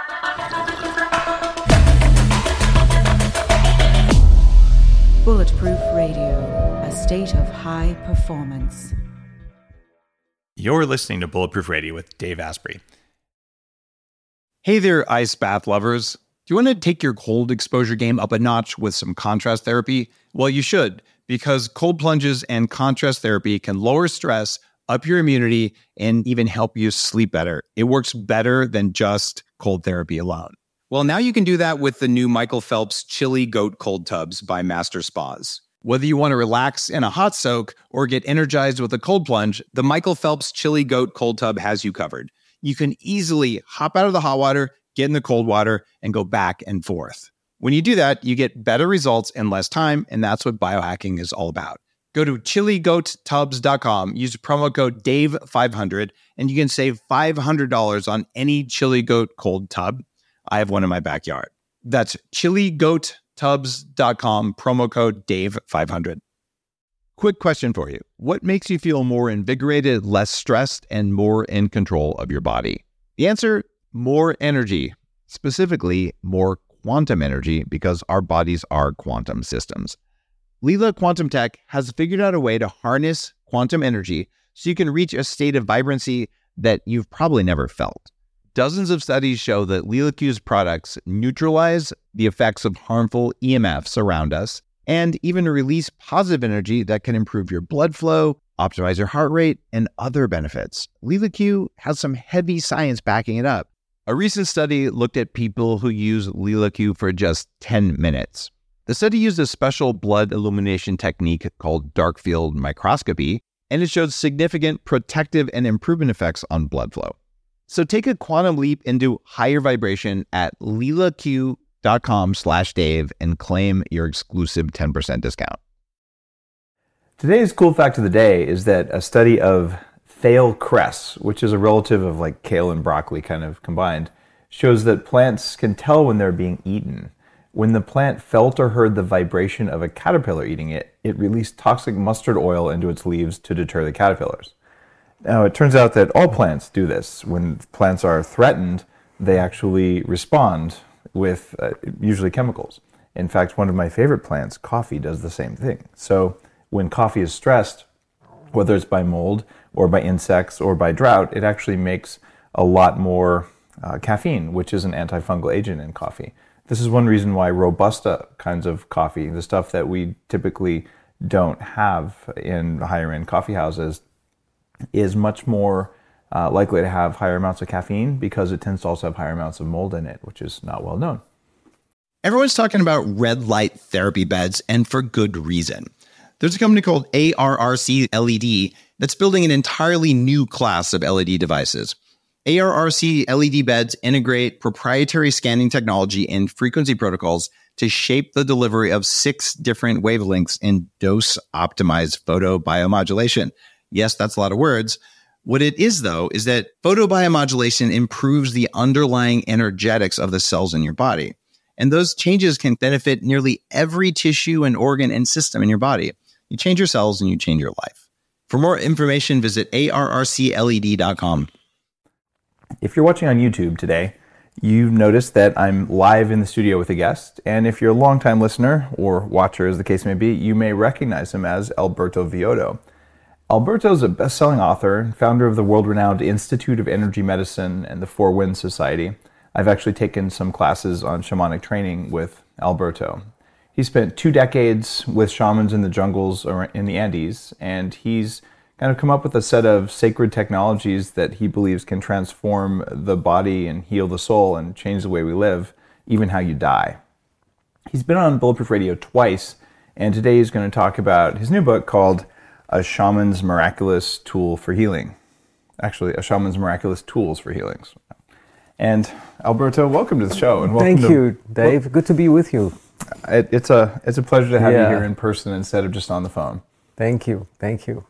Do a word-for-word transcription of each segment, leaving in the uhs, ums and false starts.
Bulletproof Radio, a state of high performance. You're listening to Bulletproof Radio with Dave Asprey. Hey there, ice bath lovers. Do you want to take your cold exposure game up a notch with some contrast therapy? Well, you should, because cold plunges and contrast therapy can lower stress, up your immunity, and even help you sleep better. It works better than just cold therapy alone. Well, now you can do that with the new Michael Phelps Chili Goat Cold Tubs by Master Spas. Whether you want to relax in a hot soak or get energized with a cold plunge, the Michael Phelps Chili Goat Cold Tub has you covered. You can easily hop out of the hot water, get in the cold water, and go back and forth. When you do that, you get better results in less time, and that's what biohacking is all about. Go to chili goat tubs dot com, use promo code Dave five hundred, and you can save five hundred dollars on any Chili Goat Cold Tub. I have one in my backyard. That's chili goat tubs dot com, promo code Dave five hundred. Quick question for you. What makes you feel more invigorated, less stressed, and more in control of your body? The answer, more energy. Specifically, more quantum energy, because our bodies are quantum systems. Leela Quantum Tech has figured out a way to harness quantum energy so you can reach a state of vibrancy that you've probably never felt. Dozens of studies show that LeelaQ's products neutralize the effects of harmful E M Fs around us and even release positive energy that can improve your blood flow, optimize your heart rate, and other benefits. LeelaQ has some heavy science backing it up. A recent study looked at people who use LeelaQ for just ten minutes. The study used a special blood illumination technique called dark field microscopy, and it showed significant protective and improvement effects on blood flow. So take a quantum leap into higher vibration at leelaq dot com slash Dave and claim your exclusive ten percent discount. Today's cool fact of the day is that a study of thale cress, which is a relative of like kale and broccoli kind of combined, shows that plants can tell when they're being eaten. When the plant felt or heard the vibration of a caterpillar eating it, it released toxic mustard oil into its leaves to deter the caterpillars. Now, it turns out that all plants do this. When plants are threatened, they actually respond with uh, usually chemicals. In fact, one of my favorite plants, coffee, does the same thing. So when coffee is stressed, whether it's by mold or by insects or by drought, it actually makes a lot more uh, caffeine, which is an antifungal agent in coffee. This is one reason why Robusta kinds of coffee, the stuff that we typically don't have in higher end coffee houses, is much more uh, likely to have higher amounts of caffeine because it tends to also have higher amounts of mold in it, which is not well known. Everyone's talking about red light therapy beds, and for good reason. There's a company called A R R C L E D that's building an entirely new class of L E D devices. A R R C L E D beds integrate proprietary scanning technology and frequency protocols to shape the delivery of six different wavelengths in dose-optimized photobiomodulation. Yes, that's a lot of words. What it is, though, is that photobiomodulation improves the underlying energetics of the cells in your body. And those changes can benefit nearly every tissue and organ and system in your body. You change your cells and you change your life. For more information, visit A R R C L E D dot com. If you're watching on YouTube today, you noticed that I'm live in the studio with a guest. And if you're a longtime listener or watcher, as the case may be, you may recognize him as Alberto Villoldo. Alberto is a best-selling author and founder of the world-renowned Institute of Energy Medicine and the Four Winds Society. I've actually taken some classes on shamanic training with Alberto. He spent two decades with shamans in the jungles or in the Andes, and he's kind of come up with a set of sacred technologies that he believes can transform the body and heal the soul and change the way we live, even how you die. He's been on Bulletproof Radio twice, and today he's going to talk about his new book called A Shaman's Miraculous Tool for Healing. Actually, A Shaman's Miraculous Tools for Healings. And Alberto, welcome to the show. And welcome Thank to, you, Dave. Well, good to be with you. It, it's a it's a pleasure to have yeah. you here in person instead of just on the phone. Thank you. Thank you.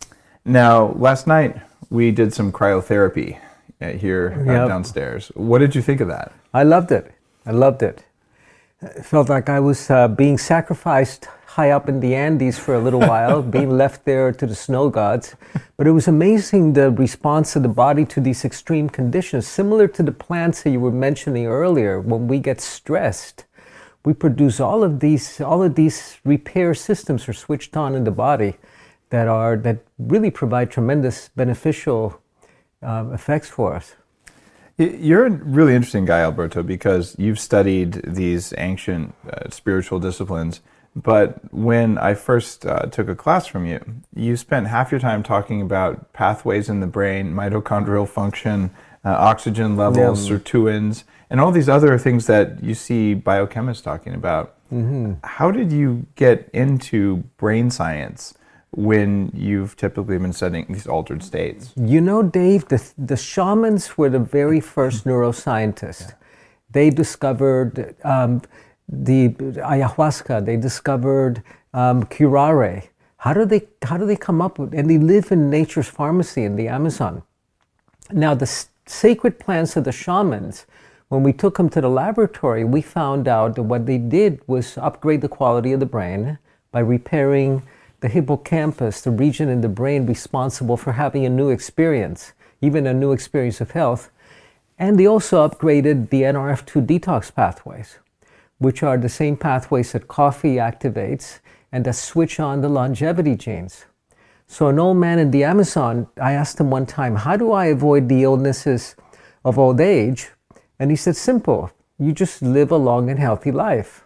Now, last night we did some cryotherapy here yep. uh, downstairs. What did you think of that? I loved it. I loved it. It felt like I was uh, being sacrificed high up in the Andes for a little while, being left there to the snow gods. But it was amazing the response of the body to these extreme conditions, similar to the plants that you were mentioning earlier. When we get stressed, we produce all of these, all of these repair systems are switched on in the body that are, that really provide tremendous beneficial uh, effects for us. You're a really interesting guy, Alberto, because you've studied these ancient uh, spiritual disciplines. But when I first uh, took a class from you, you spent half your time talking about pathways in the brain, mitochondrial function, uh, oxygen levels, yeah. sirtuins, and all these other things that you see biochemists talking about. Mm-hmm. How did you get into brain science when you've typically been studying these altered states? You know, Dave, the, the shamans were the very first neuroscientists. Yeah. They discovered um, the ayahuasca, they discovered um, curare. How do they, how do they come up with, and they live in nature's pharmacy in the Amazon. Now, the s- sacred plants of the shamans, when we took them to the laboratory, we found out that what they did was upgrade the quality of the brain by repairing the hippocampus, the region in the brain responsible for having a new experience, even a new experience of health. And they also upgraded the N R F two detox pathways, which are the same pathways that coffee activates and that switch on the longevity genes. So an old man in the Amazon, I asked him one time, how do I avoid the illnesses of old age? And he said, simple, you just live a long and healthy life.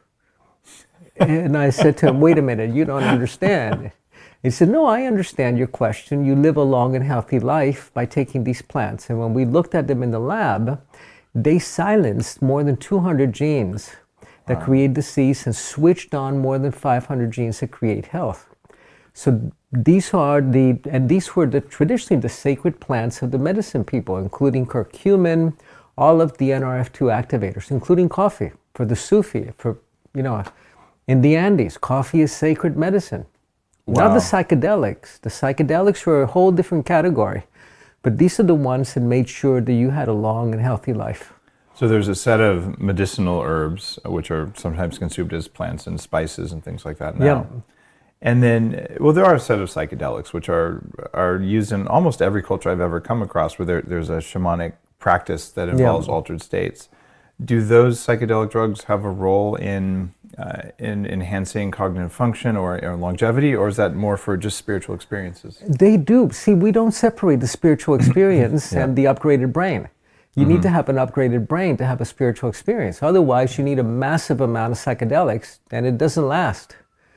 And I said to him, wait a minute, you don't understand. He said, no, I understand your question. You live a long and healthy life by taking these plants. And when we looked at them in the lab, they silenced more than two hundred genes that wow. create disease and switched on more than five hundred genes that create health. So these are the, and these were the traditionally the sacred plants of the medicine people, including curcumin, all of the N R F two activators, including coffee for the Sufi, for, you know, in the Andes, coffee is sacred medicine. Wow. Not the psychedelics. The psychedelics were a whole different category. But these are the ones that made sure that you had a long and healthy life. So there's a set of medicinal herbs, which are sometimes consumed as plants and spices and things like that now. Yeah. And then, well, there are a set of psychedelics, which are are used in almost every culture I've ever come across, where there, there's a shamanic practice that involves yeah. altered states. Do those psychedelic drugs have a role in uh, in enhancing cognitive function or, or longevity, or is that more for just spiritual experiences? They do. See, we don't separate the spiritual experience yeah. and the upgraded brain. You mm-hmm. need to have an upgraded brain to have a spiritual experience. Otherwise, you need a massive amount of psychedelics, and it doesn't last.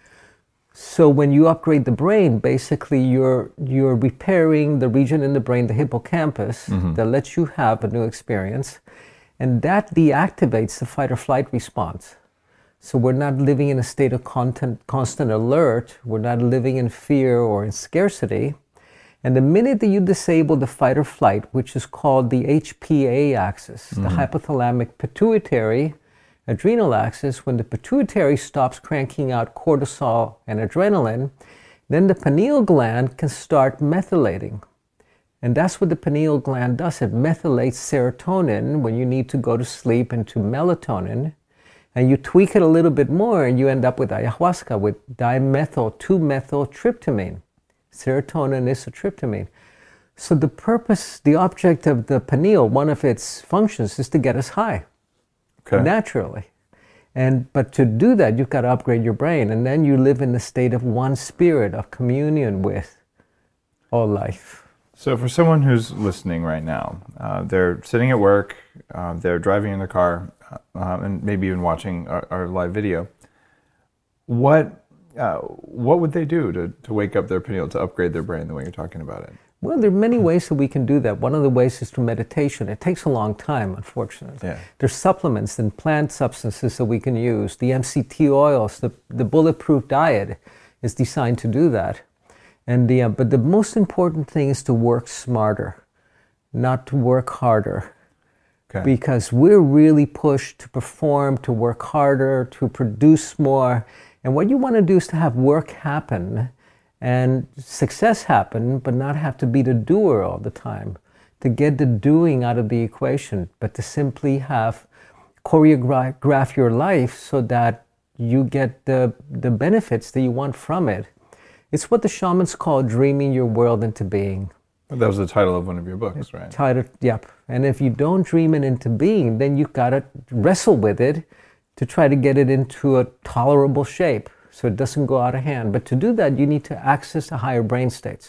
So when you upgrade the brain, basically you're you're repairing the region in the brain, the hippocampus, mm-hmm. that lets you have a new experience. And that deactivates the fight or flight response. So we're not living in a state of constant, constant alert. We're not living in fear or in scarcity. And the minute that you disable the fight or flight, which is called the H P A axis, mm-hmm. the hypothalamic pituitary adrenal axis, when the pituitary stops cranking out cortisol and adrenaline, then the pineal gland can start methylating. And that's what the pineal gland does. It methylates serotonin when you need to go to sleep into melatonin. And you tweak it a little bit more and you end up with ayahuasca, with dimethyl two methyltryptamine. Serotonin is a tryptamine. So the purpose, the object of the pineal, one of its functions is to get us high. Okay. Naturally. And but to do that, you've got to upgrade your brain. And then you live in the state of one spirit, of communion with all life. So for someone who's listening right now, uh, they're sitting at work, uh, they're driving in their car, uh, and maybe even watching our, our live video. What uh, what would they do to, to wake up their pineal, to upgrade their brain the way you're talking about it? Well, there are many ways that we can do that. One of the ways is through meditation. It takes a long time, unfortunately. Yeah. There's supplements and plant substances that we can use. The M C T oils, the, the bulletproof diet is designed to do that. And the, uh, but the most important thing is to work smarter, not to work harder. Okay. Because we're really pushed to perform, to work harder, to produce more. And what you want to do is to have work happen and success happen, but not have to be the doer all the time. To get the doing out of the equation, but to simply have choreograph your life so that you get the, the benefits that you want from it. It's what the shamans call dreaming your world into being. That was the title of one of your books, right? Title, yep. And if you don't dream it into being, then you've got to wrestle with it to try to get it into a tolerable shape so it doesn't go out of hand. But to do that, you need to access the higher brain states.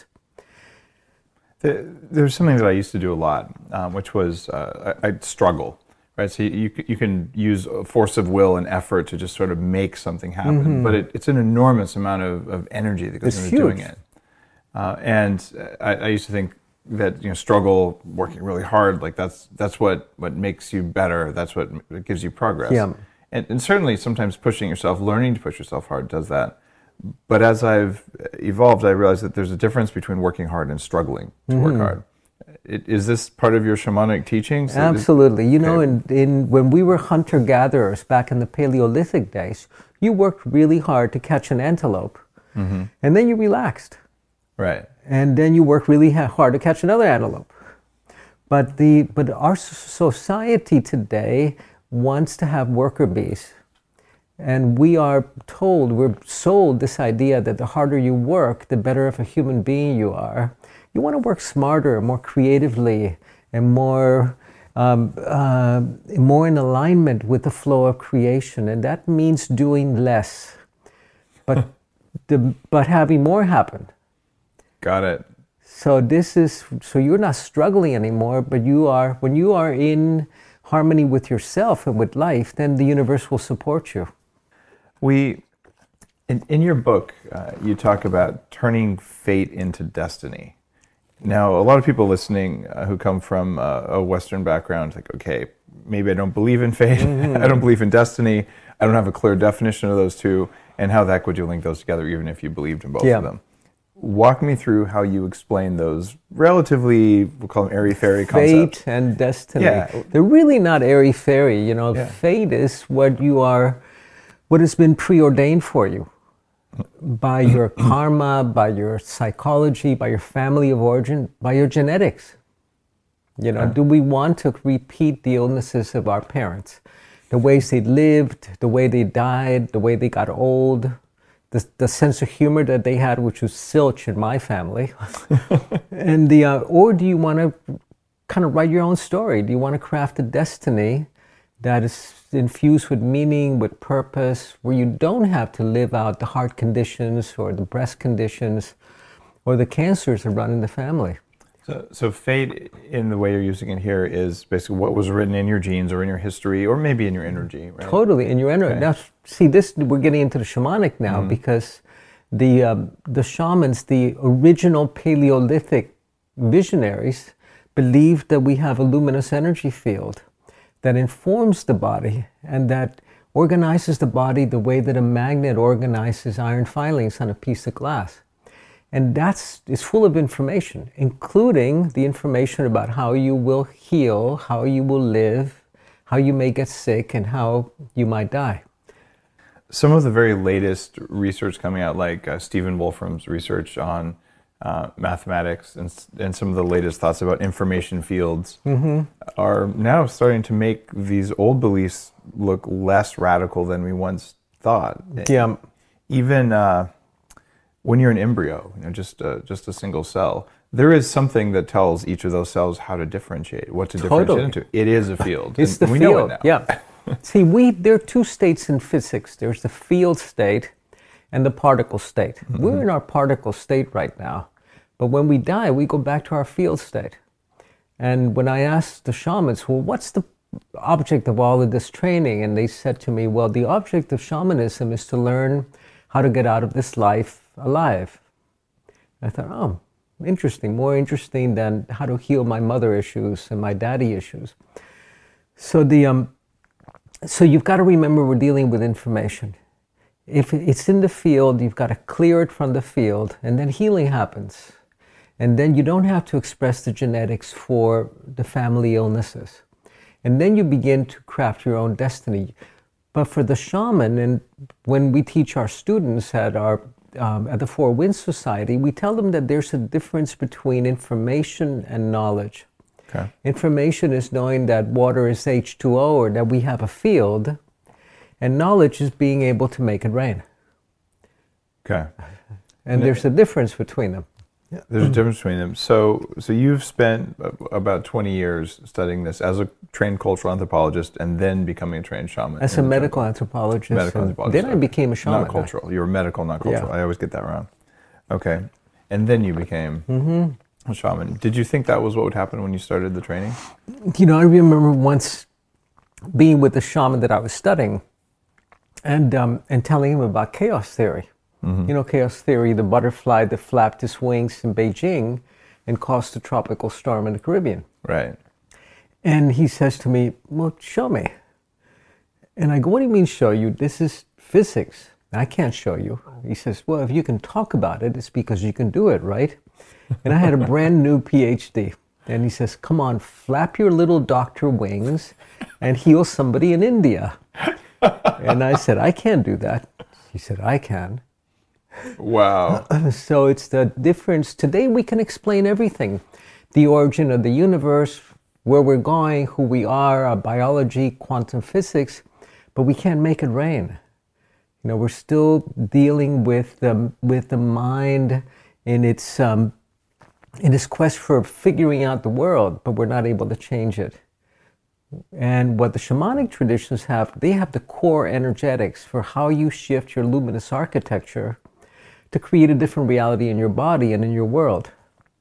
There's something that I used to do a lot, um, which was uh, I'd struggle, right? So you, you can use a force of will and effort to just sort of make something happen, mm-hmm. but it, it's an enormous amount of, of energy that goes it's into huge. doing it. Uh, and I, I used to think that, you know, struggle, working really hard, like that's that's what, what makes you better. That's what gives you progress. Yeah. And, and certainly sometimes pushing yourself, learning to push yourself hard does that. But as I've evolved, I realized that there's a difference between working hard and struggling to mm-hmm. work hard. It, is this part of your shamanic teachings? Absolutely. Is, you know, in, in when we were hunter-gatherers back in the Paleolithic days, you worked really hard to catch an antelope, mm-hmm. and then you relaxed. Right. And then you worked really hard to catch another antelope. But the but our society today wants to have worker bees. And we are told, we're sold this idea that the harder you work, the better of a human being you are. You want to work smarter, more creatively, and more, um, uh, more in alignment with the flow of creation. And that means doing less, but, the, but having more happen. Got it. So this is, so you're not struggling anymore, but you are, when you are in harmony with yourself and with life, then the universe will support you. We, in, in your book, uh, you talk about turning fate into destiny. Now, a lot of people listening uh, who come from uh, a Western background think, okay, maybe I don't believe in fate, mm-hmm. I don't believe in destiny, I don't have a clear definition of those two, and how the heck would you link those together even if you believed in both yeah. of them? Walk me through how you explain those relatively, we'll call them airy-fairy concepts. Fate and destiny. Yeah. They're really not airy-fairy. You know, yeah. Fate is what you are, what has been preordained for you by your karma, by your psychology, by your family of origin, by your genetics. You know, yeah. do we want to repeat the illnesses of our parents? The ways they lived, the way they died, the way they got old, the, the sense of humor that they had, which was zilch in my family. and the uh, Or do you want to kind of write your own story? Do you want to craft a destiny that is infused with meaning, with purpose, where you don't have to live out the heart conditions or the breast conditions or the cancers that run in the family? So, so fate, in the way you're using it here, is basically what was written in your genes or in your history or maybe in your energy, right? Totally, in your energy. Okay. Now, see, this we're getting into the shamanic now mm. because the um, the shamans, the original Paleolithic visionaries, believed that we have a luminous energy field that informs the body and that organizes the body the way that a magnet organizes iron filings on a piece of glass. And that's is full of information, including the information about how you will heal, how you will live, how you may get sick, and how you might die. Some of the very latest research coming out, like uh, Stephen Wolfram's research on uh, mathematics and, and some of the latest thoughts about information fields, mm-hmm. are now starting to make these old beliefs look less radical than we once thought. Yeah. Even uh, when you're an embryo, you know, just uh, just a single cell, there is something that tells each of those cells how to differentiate, what to Totally. differentiate into. It is a field. It's and the we field. know it now. Yeah. See, we there are two states in physics. There's the field state and the particle state. Mm-hmm. We're in our particle state right now, but when we die, we go back to our field state. And when I asked the shamans, well, what's the object of all of this training? And they said to me, well, the object of shamanism is to learn how to get out of this life alive. I thought, oh, interesting, more interesting than how to heal my mother issues and my daddy issues. So the um, so you've got to remember we're dealing with information. If it's in the field, you've got to clear it from the field, and then healing happens. And then you don't have to express the genetics for the family illnesses. And then you begin to craft your own destiny. But for the shaman, and when we teach our students at our um, at the Four Winds Society, we tell them that there's a difference between information and knowledge. Okay. Information is knowing that water is H two O or that we have a field. And knowledge is being able to make it rain. Okay. And there's a difference between them. Yeah, there's a difference between them. So, so you've spent about twenty years studying this as a trained cultural anthropologist, and then becoming a trained shaman. As a medical anthropologist. Medical anthropologist. Then I became a shaman. Not cultural. You were medical, not cultural. Yeah. I always get that wrong. Okay. And then you became Mm-hmm. a shaman. Did you think that was what would happen when you started the training? You know, I remember once being with the shaman that I was studying, and um, and telling him about chaos theory. Mm-hmm. You know, chaos theory, the butterfly that flapped its wings in Beijing and caused a tropical storm in the Caribbean. Right. And he says to me, well, show me. And I go, what do you mean show you? This is physics. I can't show you. He says, well, if you can talk about it, it's because you can do it, right? And I had a brand new PhD. And he says, come on, flap your little doctor wings and heal somebody in India. And I said, I can't do that. He said, I can. Wow. So it's the difference. Today we can explain everything. The origin of the universe, where we're going, who we are, our biology, quantum physics, but we can't make it rain. You know, we're still dealing with the, with the mind in its, um, in its quest for figuring out the world, but we're not able to change it. And what the shamanic traditions have, they have the core energetics for how you shift your luminous architecture to create a different reality in your body and in your world.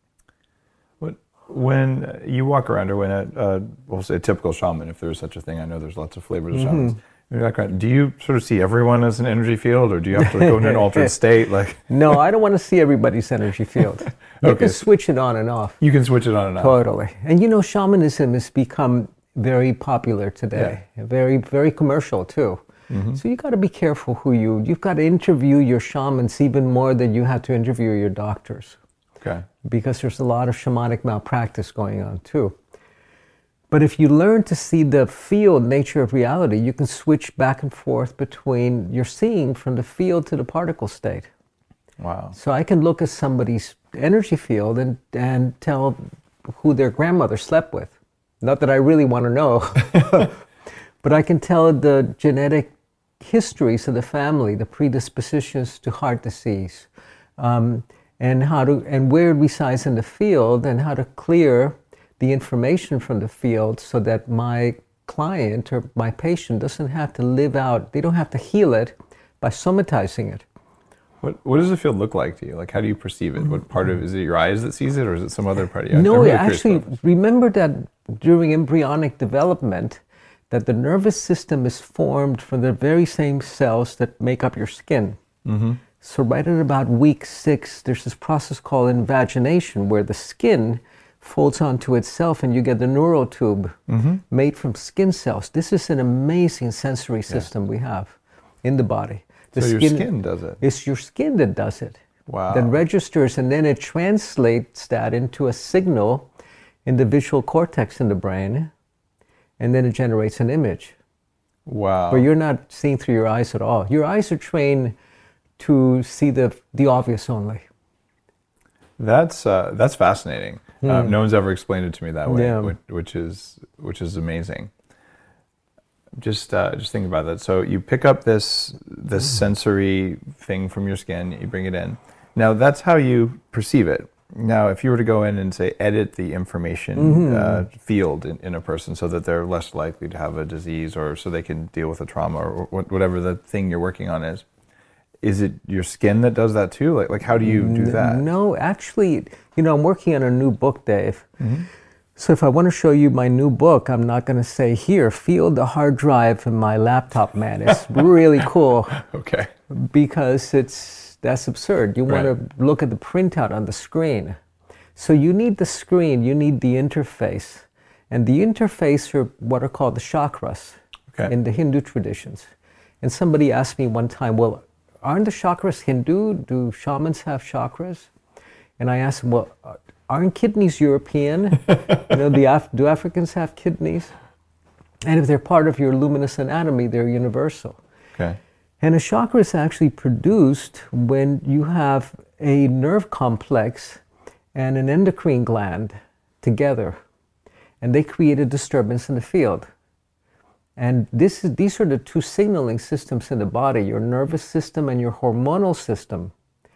When you walk around, or when a, uh, we'll say a typical shaman, if there's such a thing, I know there's lots of flavors of shamans. Mm-hmm. Do you sort of see everyone as an energy field, or do you have to go in an altered state? Like, no, I don't want to see everybody's energy field. You Okay. can switch it on and off. You can switch it on and off. Totally. And you know, shamanism has become very popular today, Yeah. very, very commercial too. Mm-hmm. So you got to be careful who you, you've got to interview your shamans even more than you have to interview your doctors. Okay. Because there's a lot of shamanic malpractice going on too. But if you learn to see the field nature of reality, you can switch back and forth between your seeing from the field to the particle state. Wow. So I can look at somebody's energy field and, and tell who their grandmother slept with. Not that I really want to know, but I can tell the genetic histories of the family, the predispositions to heart disease, um, and how to and where it resides in the field, and how to clear the information from the field so that my client or my patient doesn't have to live out, they don't have to heal it by somatizing it. What What does the field look like to you? Like, how do you perceive it? What part of, is it your eyes that sees it, or is it some other part of you? No, I'm really actually, curious about this. remember that during embryonic development, that the nervous system is formed from the very same cells that make up your skin. Mm-hmm. So right at about week six, there's this process called invagination, where the skin folds onto itself and you get the neural tube mm-hmm. made from skin cells. This is an amazing sensory system yeah. we have in the body. The so skin, your skin does it? It's your skin that does it. Wow. That registers, and then it translates that into a signal in the visual cortex in the brain, and then it generates an image. Wow. But you're not seeing through your eyes at all. Your eyes are trained to see the the obvious only. That's uh, that's fascinating. Mm. Uh, no one's ever explained it to me that way, Yeah. which, which is which is amazing. Just uh, just think about that. So you pick up this this mm. sensory thing from your skin, you bring it in. Now that's how you perceive it. Now, if you were to go in and say edit the information mm-hmm. uh, field in, in a person so that they're less likely to have a disease, or so they can deal with a trauma, or whatever the thing you're working on is, is it your skin that does that too? Like, like how do you do that? No, actually, you know, I'm working on a new book, Dave. Mm-hmm. So if I want to show you my new book, I'm not going to say, here, feel the hard drive in my laptop, man. It's really cool. Okay. Because it's that's absurd. You want Right. to look at the printout on the screen. So you need the screen, you need the interface. And the interface are what are called the chakras Okay. in the Hindu traditions. And somebody asked me one time, well, aren't the chakras Hindu? Do shamans have chakras? And I asked him, well, aren't kidneys European? you know, the Af- do Africans have kidneys? And if they're part of your luminous anatomy, they're universal. Okay. And a chakra is actually produced when you have a nerve complex and an endocrine gland together, and they create a disturbance in the field. And this is, these are the two signaling systems in the body, your nervous system and your hormonal system.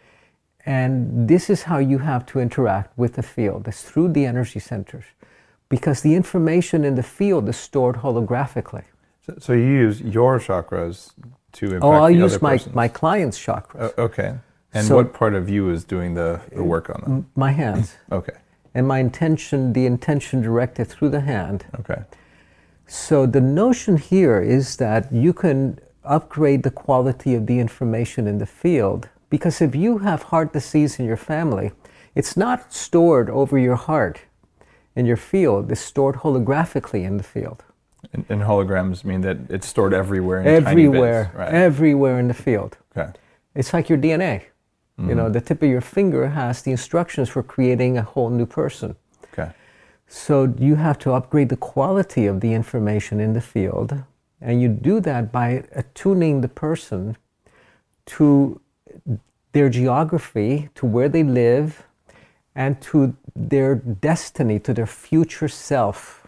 And this is how you have to interact with the field. It's through the energy centers. Because the information in the field is stored holographically. So, so you use your chakras to impact Oh, I'll the use other my, person's. my client's chakras. O- okay. And So- what part of you is doing the, the work on them? My hands. Okay. And my intention, the intention directed through the hand. Okay. So the notion here is that you can upgrade the quality of the information in the field, because if you have heart disease in your family, it's not stored over your heart in your field, it's stored holographically in the field. And, and holograms mean that it's stored everywhere in Everywhere, tiny bits, right? everywhere in the field. Okay. It's like your D N A. Mm-hmm. You know, the tip of your finger has the instructions for creating a whole new person. Okay. So you have to upgrade the quality of the information in the field, and you do that by attuning the person to their geography, to where they live, and to their destiny, to their future self.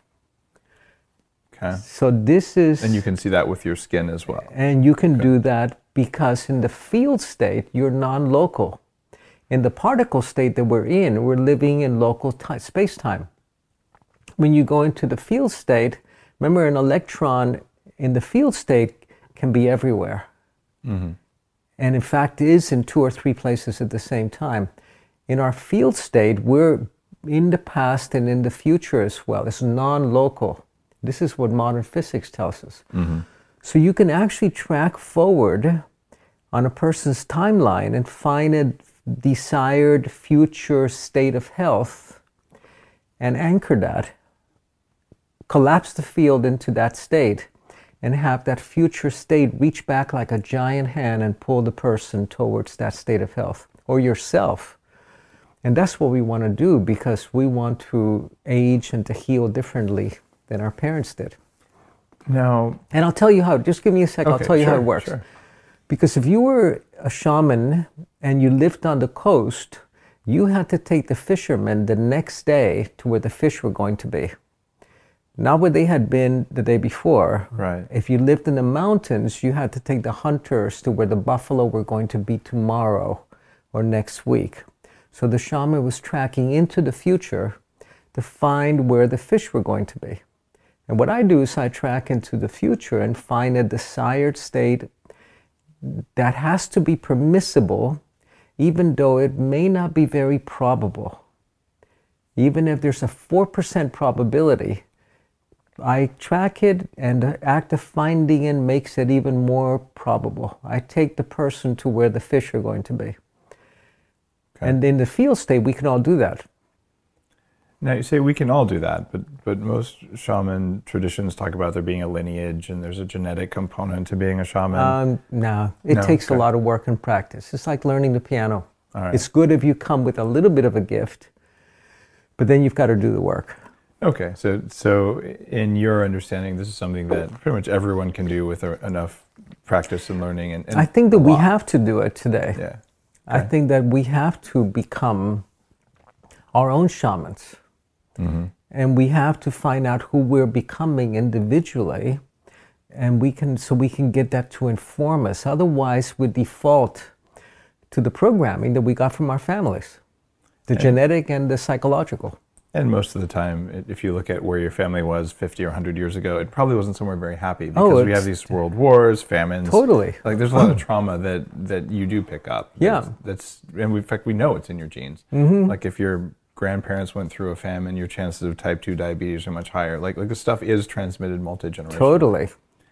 Okay. So this is... And you can see that with your skin as well. And you can do that because in the field state, you're non-local. In the particle state that we're in, we're living in local time, space-time. When you go into the field state, remember an electron in the field state can be everywhere. Mm-hmm. And in fact is in two or three places at the same time. In our field state, we're in the past and in the future as well. It's non-local. This is what modern physics tells us. Mm-hmm. So you can actually track forward on a person's timeline and find a desired future state of health and anchor that, collapse the field into that state, and have that future state reach back like a giant hand and pull the person towards that state of health, or yourself. And that's what we want to do, because we want to age and to heal differently than our parents did. Now, And I'll tell you how, just give me a sec, I'll Okay, tell you how sure, it works. sure. Because if you were a shaman and you lived on the coast, you had to take the fishermen the next day to where the fish were going to be. Not where they had been the day before. Right. If you lived in the mountains, you had to take the hunters to where the buffalo were going to be tomorrow or next week. So the shaman was tracking into the future to find where the fish were going to be. And what I do is I track into the future and find a desired state that has to be permissible, even though it may not be very probable. Even if there's a four percent probability, I track it, and the act of finding it makes it even more probable. I take the person to where the fish are going to be. Okay. And in the field state, we can all do that. now you say we can all do that, but but most shaman traditions talk about there being a lineage and there's a genetic component to being a shaman. Um, no, it No, takes okay. a lot of work and practice. It's like learning the piano. All right. It's good if you come with a little bit of a gift, but then you've got to do the work. Okay, so so in your understanding, this is something that pretty much everyone can do with a, enough practice and learning. And, and I think that a we lot. have to do it today. Yeah. I Okay. think that we have to become our own shamans. Mm-hmm. And we have to find out who we're becoming individually, and we can so we can get that to inform us. Otherwise, we default to the programming that we got from our families, the Yeah. genetic and the psychological. And most of the time, i- if you look at where your family was fifty or one hundred years ago, it probably wasn't somewhere very happy, Oh, because we it's- have these world wars, famines. Totally. Like there's a lot of trauma that, that you do pick up. Yeah. That's, that's and we, in fact, we know it's in your genes. Mm-hmm. Like if your grandparents went through a famine, your chances of type two diabetes are much higher. Like, like this stuff is transmitted multi-generationally. Totally.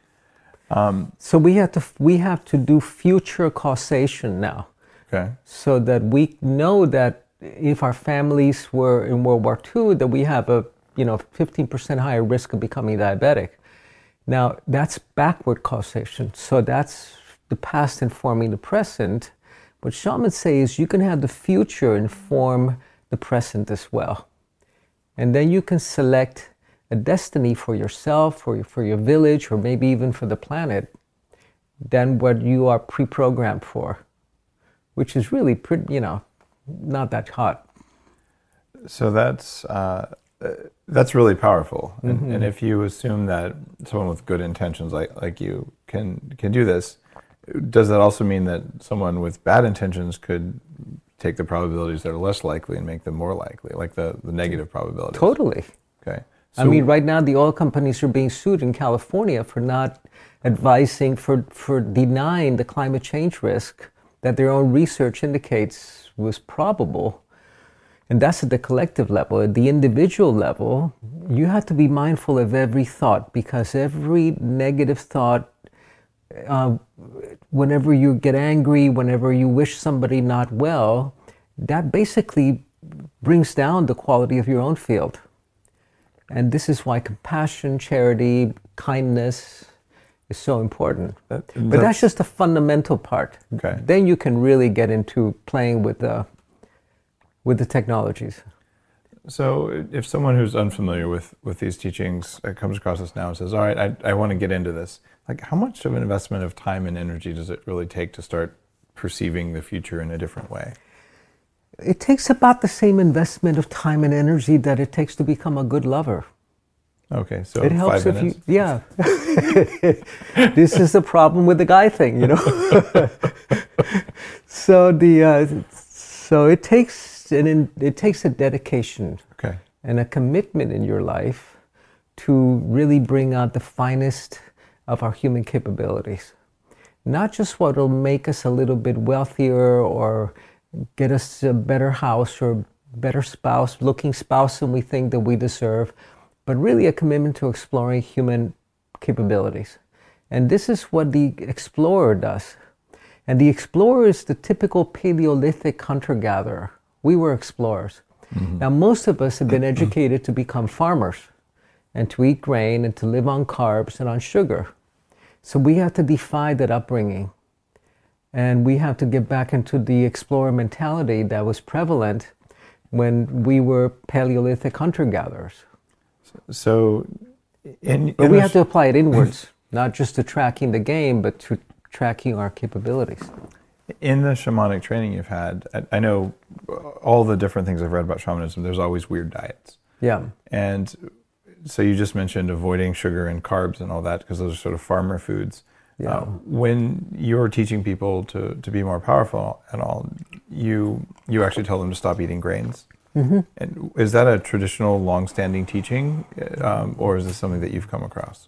so we have to we have to do future causation now, Okay. so that we know that if our families were in World War Two, that we have a you know fifteen percent higher risk of becoming diabetic. Now that's backward causation. So that's the past informing the present. What shamans say is you can have the future inform the present as well, and then you can select a destiny for yourself, or for your village, or maybe even for the planet, than what you are pre-programmed for, which is really pretty, you know, not that hot. So that's uh, That's really powerful. And, Mm-hmm. and if you assume that someone with good intentions like, like you can can do this, does that also mean that someone with bad intentions could take the probabilities that are less likely and make them more likely, like the, the negative probabilities? Totally. Okay. I mean, right now the oil companies are being sued in California for not advising, for, for denying the climate change risk that their own research indicates was probable. And that's at the collective level. At the individual level, you have to be mindful of every thought, because every negative thought, uh, whenever you get angry, whenever you wish somebody not well, that basically brings down the quality of your own field. And this is why compassion, charity, kindness is so important. That- but that's- that's just the fundamental part. Okay. Then you can really get into playing with the with the technologies. So if someone who's unfamiliar with, with these teachings uh, comes across this now and says, all right, I, I want to get into this, like how much of an investment of time and energy does it really take to start perceiving the future in a different way? It takes about the same investment of time and energy that it takes to become a good lover. Okay, so It helps five if minutes. you, yeah. This is the problem with the guy thing, you know. so the, uh, so it takes an, in, it takes a dedication Okay. and a commitment in your life to really bring out the finest of our human capabilities. Not just what will make us a little bit wealthier or get us a better house or better spouse, looking spouse than we think that we deserve, but really a commitment to exploring human capabilities. And this is what the explorer does. And the explorer is the typical Paleolithic hunter-gatherer. We were explorers. Mm-hmm. Now, most of us have been educated to become farmers and to eat grain and to live on carbs and on sugar. So we have to defy that upbringing. And we have to get back into the explorer mentality that was prevalent when we were Paleolithic hunter-gatherers. So, in, But in we a have sh- to apply it inwards, not just to tracking the game, but to tracking our capabilities. in the shamanic training you've had, I, I know all the different things I've read about shamanism, there's always weird diets. Yeah. And so you just mentioned avoiding sugar and carbs and all that because those are sort of farmer foods. Yeah. Uh, when you're teaching people to, to be more powerful and all, you you actually tell them to stop eating grains. Mm-hmm. And is that a traditional, long-standing teaching, um, or is this something that you've come across?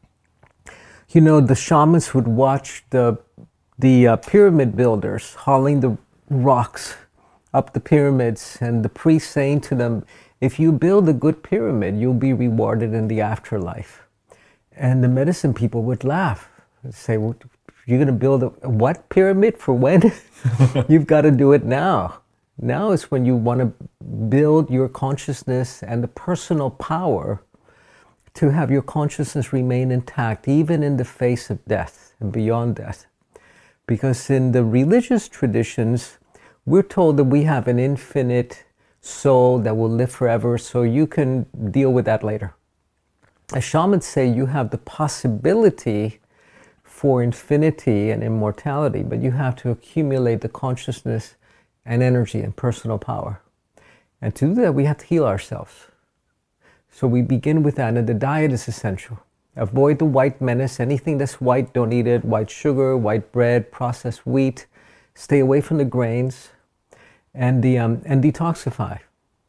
You know, the shamans would watch the the uh, pyramid builders hauling the rocks up the pyramids, and the priest saying to them, if you build a good pyramid, you'll be rewarded in the afterlife. And the medicine people would laugh and say, well, you're going to build a what pyramid for when? You've got to do it now. Now is when you want to build your consciousness and the personal power to have your consciousness remain intact, even in the face of death and beyond death. Because in the religious traditions, we're told that we have an infinite soul that will live forever, so you can deal with that later. As shamans say, you have the possibility for infinity and immortality, but you have to accumulate the consciousness and energy and personal power. And to do that, we have to heal ourselves. So we begin with that, and the diet is essential. Avoid the white menace. Anything that's white, don't eat it. White sugar, white bread, processed wheat. Stay away from the grains, and the um, and detoxify.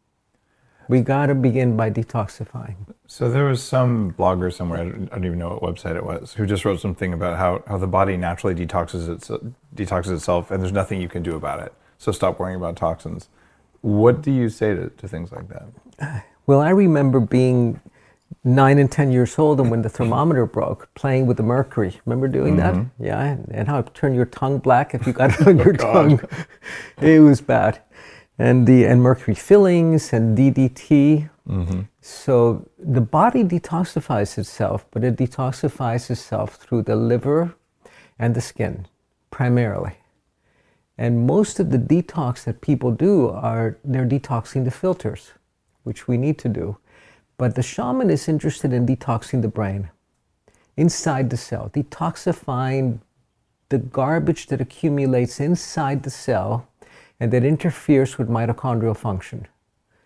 We gotta begin by detoxifying. So there was some blogger somewhere, I don't, I don't even know what website it was, who just wrote something about how, how the body naturally detoxes, its, detoxes itself, and there's nothing you can do about it. So stop worrying about toxins. What do you say to, to things like that? Well, I remember being nine and ten years old, and when the thermometer broke, playing with the mercury. Remember doing Mm-hmm. that? Yeah, and how it turned your tongue black if you got it on your God. tongue. It was bad. And the and mercury fillings and D D T. Mm-hmm. So the body detoxifies itself, but it detoxifies itself through the liver and the skin, primarily. And most of the detox that people do are, they're detoxing the filters, which we need to do. But the shaman is interested in detoxing the brain, inside the cell, detoxifying the garbage that accumulates inside the cell and that interferes with mitochondrial function.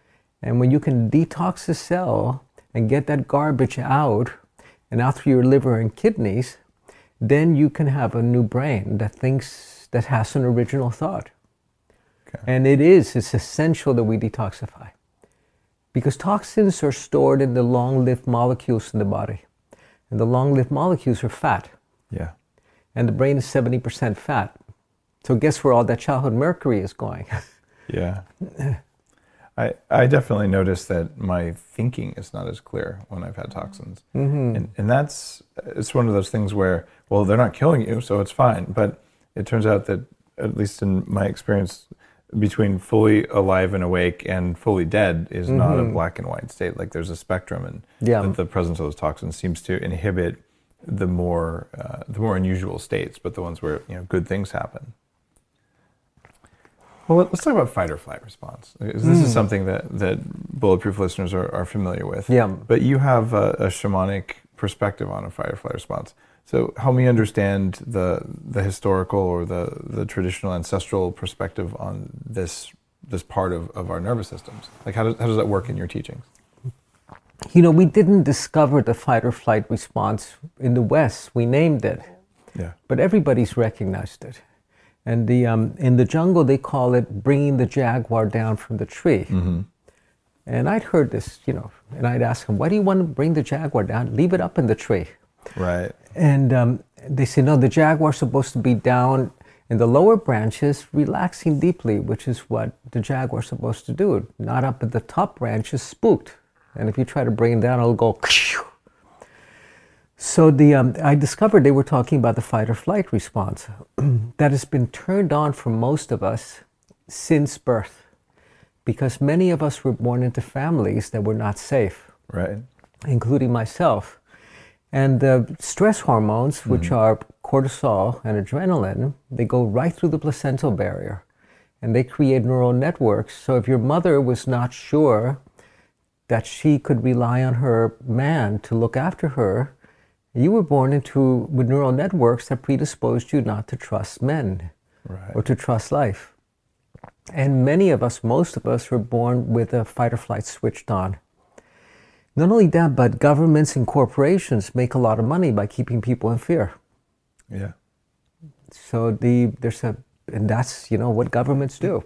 And when you can detox the cell and get that garbage out and out through your liver and kidneys, then you can have a new brain that thinks, that has an original thought. Okay. And it is, it's essential that we detoxify. Because toxins are stored in the long-lived molecules in the body. And the long-lived molecules are fat. Yeah. And the brain is seventy percent fat. So guess where all that childhood mercury is going? Yeah. I I definitely noticed that my thinking is not as clear when I've had toxins. Mm-hmm. And and that's, it's one of those things where, well, they're not killing you, so it's fine. But it turns out that, at least in my experience, between fully alive and awake and fully dead is mm-hmm. not a black and white state. Like there's a spectrum, and yeah. that the presence of those toxins seems to inhibit the more uh, the more unusual states, but the ones where, you know, good things happen. Well, let's talk about fight or flight response. This mm. is something that, that Bulletproof listeners are, are familiar with. Yeah. But you have a, a shamanic perspective on a fight or flight response. So help me understand the the historical or the, the traditional ancestral perspective on this this part of, of our nervous systems. Like how does, how does that work in your teachings? You know, we didn't discover the fight or flight response in the West. We named it. Yeah. But everybody's recognized it. And the um, in the jungle, they call it bringing the jaguar down from the tree. Mm-hmm. And I'd heard this, you know, and I'd ask them, why do you want to bring the jaguar down? Leave it up in the tree. Right. And um, they say, no, the jaguar's supposed to be down in the lower branches, relaxing deeply, which is what the jaguar's supposed to do. Not up at the top branches, spooked. And if you try to bring it down, it'll go. So the um, I discovered they were talking about the fight or flight response that has been turned on for most of us since birth, because many of us were born into families that were not safe, right, including myself. And the stress hormones, which mm-hmm. are cortisol and adrenaline, they go right through the placental barrier, and they create neural networks. So if your mother was not sure that she could rely on her man to look after her, you were born into with neural networks that predisposed you not to trust men, right, or to trust life. And many of us, most of us, were born with a fight or flight switched on. Not only that, but governments and corporations make a lot of money by keeping people in fear. Yeah. So the there's a, and that's, you know, what governments do.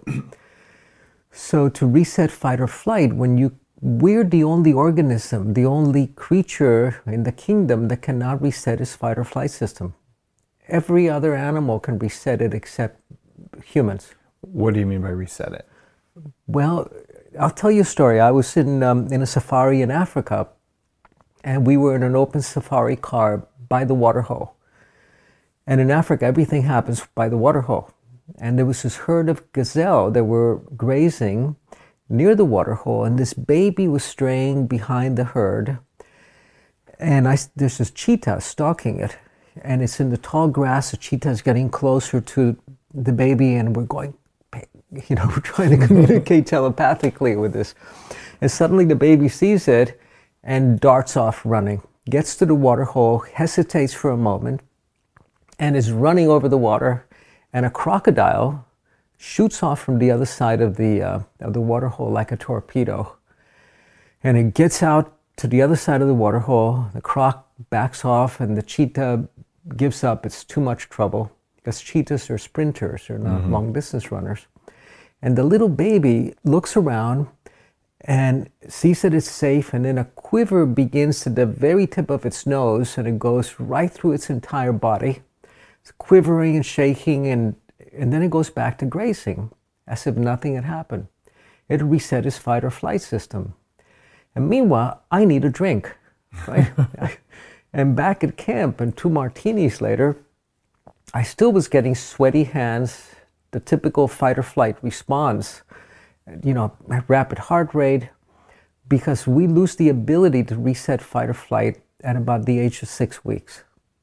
So to reset fight or flight, when you we're the only organism, the only creature in the kingdom that cannot reset its fight or flight system. Every other animal can reset it except humans. What do you mean by reset it? Well, I'll tell you a story. I was in um, in a safari in Africa, and we were in an open safari car by the water hole. And in Africa, everything happens by the water hole. And there was this herd of gazelle that were grazing near the water hole, and this baby was straying behind the herd. And I, there's this cheetah stalking it, and it's in the tall grass. The cheetah is getting closer to the baby, and we're going, you know, we're trying to communicate telepathically with this. And suddenly the baby sees it and darts off running, gets to the water hole, hesitates for a moment, and is running over the water, and a crocodile shoots off from the other side of the uh, of the water hole like a torpedo. And it gets out to the other side of the water hole. The croc backs off, and the cheetah gives up. It's too much trouble, because cheetahs are sprinters, they're not mm-hmm. long distance runners. And the little baby looks around and sees that it's safe, and then a quiver begins to the very tip of its nose, and it goes right through its entire body. It's quivering and shaking, and And then it goes back to grazing, as if nothing had happened. It reset its fight or flight system. And meanwhile, I need a drink, right? And back at camp, and two martinis later, I still was getting sweaty hands, the typical fight or flight response, you know, rapid heart rate, because we lose the ability to reset fight or flight at about the age of six weeks.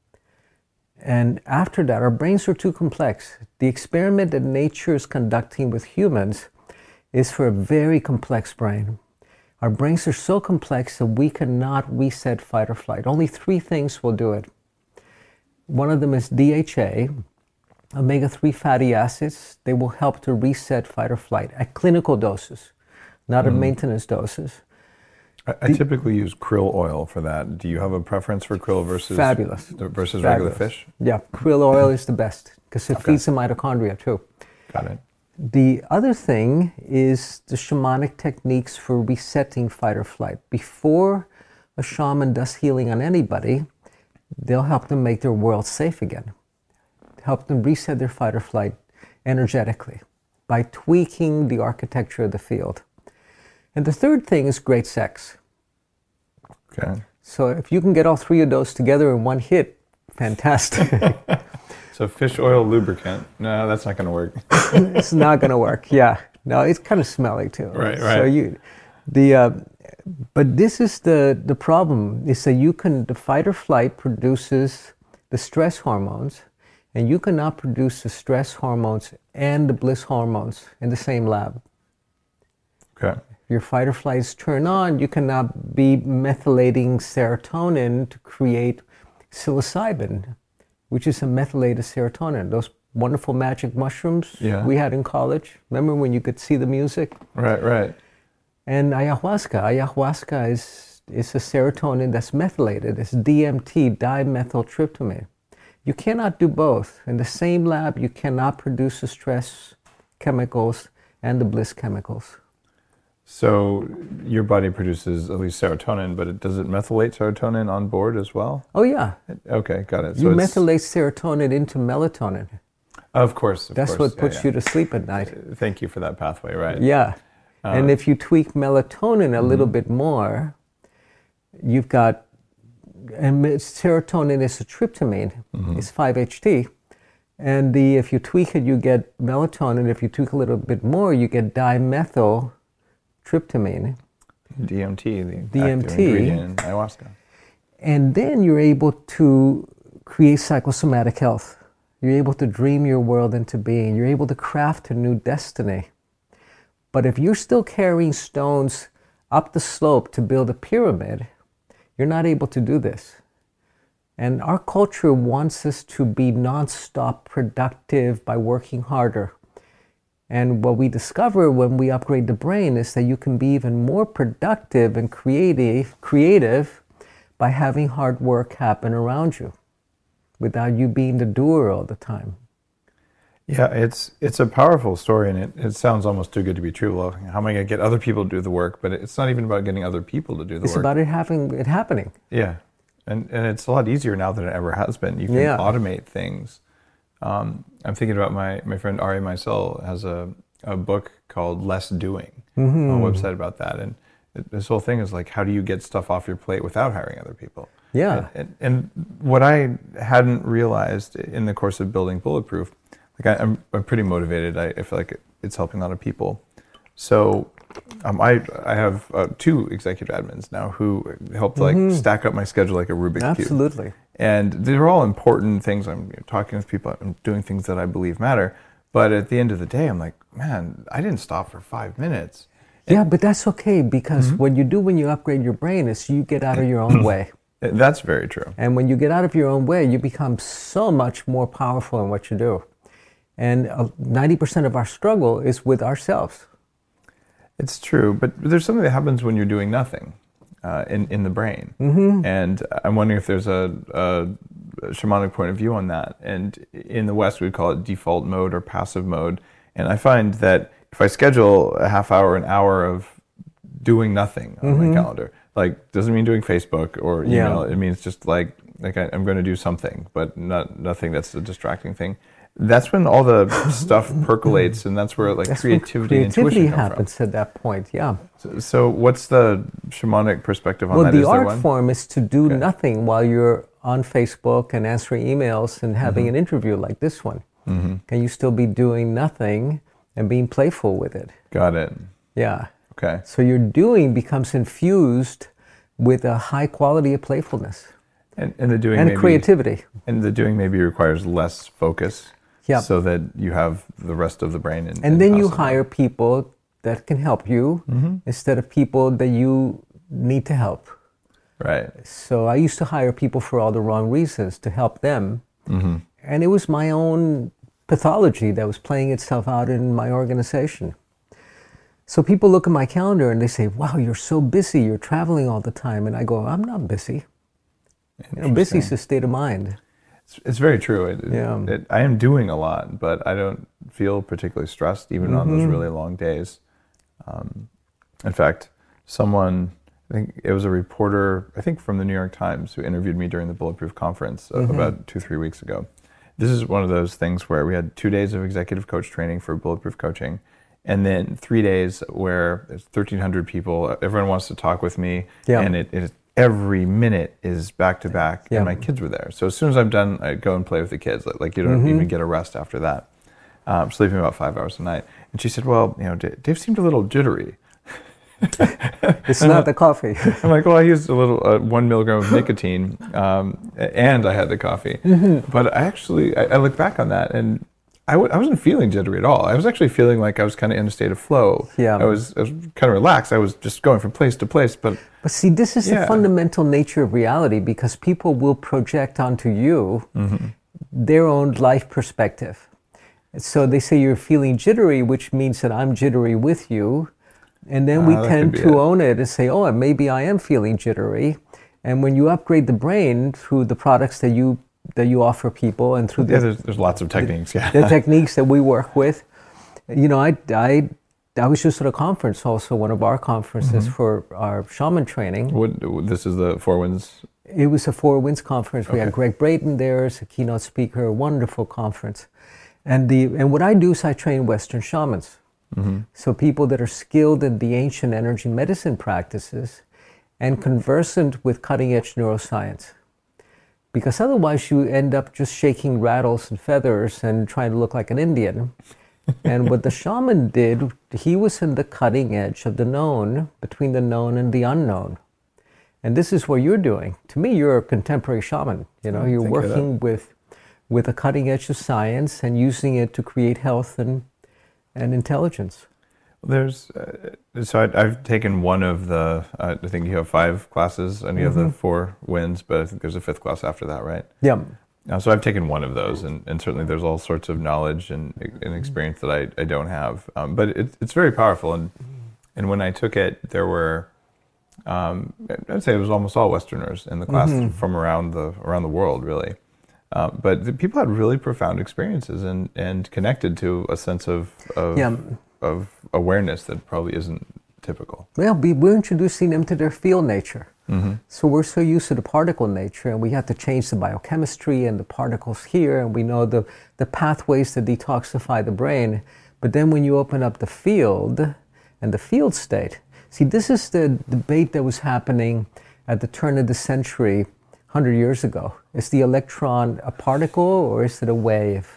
And after that, our brains are too complex. The experiment that nature is conducting with humans is for a very complex brain. Our brains are so complex that we cannot reset fight or flight. Only three things will do it. One of them is D H A, omega three fatty acids. They will help to reset fight or flight at clinical doses. not at maintenance doses. I, I typically use krill oil for that. Do you have a preference for krill versus Fabulous. versus Fabulous. regular fish? Yeah, krill oil is the best because it Okay. feeds the mitochondria too. Got it. The other thing is the shamanic techniques for resetting fight or flight. Before a shaman does healing on anybody, they'll help them make their world safe again. Help them reset their fight or flight energetically by tweaking the architecture of the field. And the third thing is great sex. Okay. So if you can get all three of those together in one hit, fantastic. So fish oil lubricant. No, that's not going to work. It's not going to work. Yeah. No, it's kind of smelly too. Right, So right. you, the, uh, but this is the the problem is that you can the fight or flight produces the stress hormones, and you cannot produce the stress hormones and the bliss hormones in the same lab. Okay. Your fight or flights turn on, you cannot be methylating serotonin to create psilocybin, which is a methylated serotonin. Those wonderful magic mushrooms Yeah. we had in college. Remember when you could see the music? Right, right. And ayahuasca. Ayahuasca is, is a serotonin that's methylated. It's D M T, dimethyltryptamine. You cannot do both. In the same lab, you cannot produce the stress chemicals and the bliss chemicals. So your body produces at least serotonin, but it, does it methylate serotonin on board as well? Oh yeah, Okay, got it. you it's- methylate serotonin into melatonin. Of course. Of That's course. what puts yeah, you to sleep at night. yeah. Thank you for that pathway, right? Yeah. Uh, And if you tweak melatonin a little bit more, you've got, and serotonin is a tryptamine, it's five H T. And the if you tweak it, you get melatonin. If you tweak a little bit more, you get dimethyltryptamine. D M T, the D M T. active ingredient in ayahuasca. And then you're able to create psychosomatic health. You're able to dream your world into being. You're able to craft a new destiny. But if you're still carrying stones up the slope to build a pyramid, you're not able to do this. And our culture wants us to be nonstop productive by working harder. And what we discover when we upgrade the brain is that you can be even more productive and creative, creative by having hard work happen around you without you being the doer all the time. Yeah, it's it's a powerful story, and it, it sounds almost too good to be true. Well, how am I going to get other people to do the work? But it's not even about getting other people to do the It's work. about it having it happening. Yeah, and and it's a lot easier now than it ever has been. You can Yeah. automate things. Um, I'm thinking about my my friend Ari Meisel has a a book called Less Doing, Mm-hmm. on a website about that, and it, this whole thing is like, how do you get stuff off your plate without hiring other people? Yeah. And, and, and what I hadn't realized in the course of building Bulletproof, like I, I'm I'm pretty motivated. I, I feel like it's helping a lot of people. So um, I I have uh, two executive admins now who help to like stack up my schedule like a Rubik's cube. Absolutely. And they're all important things. I'm talking with people. I'm doing things that I believe matter. But at the end of the day, I'm like, man, I didn't stop for five minutes. Yeah, but that's okay because what you do when you upgrade your brain is you get out of your own way. That's very true. And when you get out of your own way, you become so much more powerful in what you do. And uh, ninety percent of our struggle is with ourselves. It's true, but there's something that happens when you're doing nothing uh, in in the brain, mm-hmm. and I'm wondering if there's a, a shamanic point of view on that. And in the West, we'd call it default mode or passive mode. And I find that if I schedule a half hour, an hour of doing nothing on Mm-hmm. my calendar, like doesn't mean doing Facebook or email. Yeah. It means just like like I, I'm going to do something, but not nothing that's a distracting thing. That's when all the stuff percolates, and that's where like That's when creativity, and creativity intuition come happens at that point, yeah. from. So, so what's the shamanic perspective on Well, that? the Is there art one? form is to do Okay. nothing while you're on Facebook and answering emails and having Mm-hmm. an interview like this one. Mm-hmm. Can you still be doing nothing and being playful with it? Got it. Yeah. Okay. So your doing becomes infused with a high quality of playfulness And, and the doing and maybe, creativity. And the doing maybe requires less focus. Yeah. So that you have the rest of the brain. In, And in then you passive mode. hire people that can help you Mm-hmm. instead of people that you need to help. Right. So I used to hire people for all the wrong reasons to help them. Mm-hmm. And it was my own pathology that was playing itself out in my organization. So people look at my calendar and they say, wow, you're so busy, you're traveling all the time. And I go, I'm not busy. You know, busy is a state of mind. It's, it's very true. It, Yeah. it, I am doing a lot, but I don't feel particularly stressed even on those really long days. Um, in fact, someone, I think it was a reporter, I think from the New York Times, who interviewed me during the Bulletproof conference uh, about two, three weeks ago. This is one of those things where we had two days of executive coach training for Bulletproof coaching, and then three days where there's thirteen hundred people, everyone wants to talk with me, Yeah. and it, it every minute is back to back, Yeah. and my kids were there. So as soon as I'm done, I go and play with the kids. Like, like you don't even get a rest after that. Um, sleeping about five hours a night. And she said, well, you know, D- Dave seemed a little jittery. It's not the coffee. I'm like, well, I used a little, uh, one milligram of nicotine, um, and I had the coffee. But I actually, I, I look back on that, and I, w- I wasn't feeling jittery at all. I was actually feeling like I was kind of in a state of flow. Yeah. I was, I was kind of relaxed. I was just going from place to place. But But see, this is Yeah. the fundamental nature of reality, because people will project onto you their own life perspective. So they say you're feeling jittery, which means that I'm jittery with you. And then we Ah, that tend could be to it. own it and say, oh, maybe I am feeling jittery. And when you upgrade the brain through the products that you that you offer people and through yeah, the, there's, there's lots of techniques. Yeah. the techniques that we work with, you know, I, I, I was just at a conference, also one of our conferences for our shaman training. What, this is the Four Winds. It was a Four Winds conference. We had Okay. Greg Brayton there as a keynote speaker, a wonderful conference. And the and what I do is I train Western shamans. So people that are skilled in the ancient energy medicine practices and conversant with cutting edge neuroscience. Because otherwise you end up just shaking rattles and feathers and trying to look like an Indian. And what the shaman did, he was in the cutting edge of the known, between the known and the unknown. And this is what you're doing. To me, you're a contemporary shaman. You know, you're Thank you. working with with the cutting edge of science and using it to create health and and intelligence. There's uh, so I, I've taken one of the. Uh, I think you have five classes, and you have the Four Winds, but I think there's a fifth class after that, right? Yeah. Uh, so I've taken one of those, and, and certainly there's all sorts of knowledge and, and experience that I, I don't have. Um, but it, it's very powerful, and and when I took it, there were, um, I'd say it was almost all Westerners in the class from around the around the world, really. Uh, but the people had really profound experiences and, and connected to a sense of of, Yeah. of awareness that probably isn't typical. Well, we, we're introducing them to their field nature. So we're so used to the particle nature, and we have to change the biochemistry and the particles here, and we know the, the pathways to detoxify the brain. But then when you open up the field and the field state, see, this is the debate that was happening at the turn of the century, one hundred years ago. Is the electron a particle or is it a wave?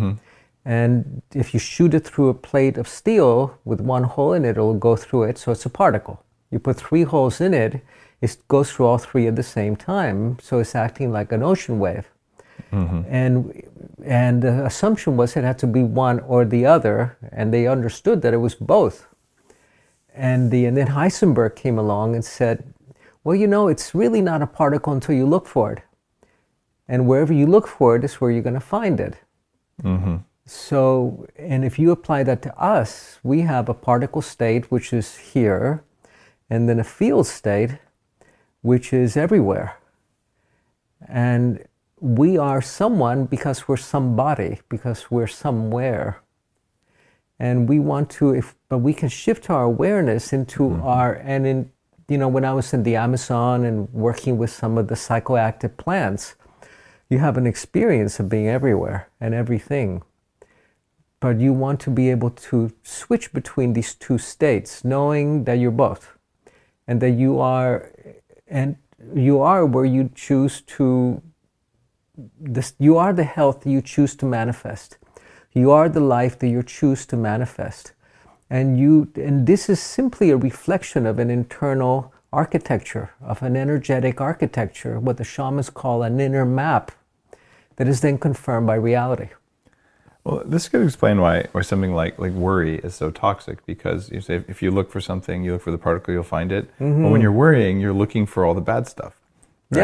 And if you shoot it through a plate of steel with one hole in it, it'll go through it, so it's a particle. You put three holes in it, it goes through all three at the same time, so it's acting like an ocean wave. And and the assumption was it had to be one or the other, and they understood that it was both. And the and then Heisenberg came along and said, well, you know, it's really not a particle until you look for it. And wherever you look for it is where you're going to find it. So, and if you apply that to us, we have a particle state, which is here, and then a field state, which is everywhere. And we are someone because we're somebody, because we're somewhere. And we want to, if, but we can shift our awareness into our, and in, you know, when I was in the Amazon and working with some of the psychoactive plants, you have an experience of being everywhere and everything. But you want to be able to switch between these two states, knowing that you're both, and that you are, and you are where you choose to, this, you are the health that you choose to manifest. You are the life that you choose to manifest. And you, and this is simply a reflection of an internal architecture, of an energetic architecture, what the shamans call an inner map, that is then confirmed by reality. Well, this could explain why, why something like, like worry is so toxic, because you say if you look for something, you look for the particle, you'll find it. But when you're worrying, you're looking for all the bad stuff. Right? Yeah.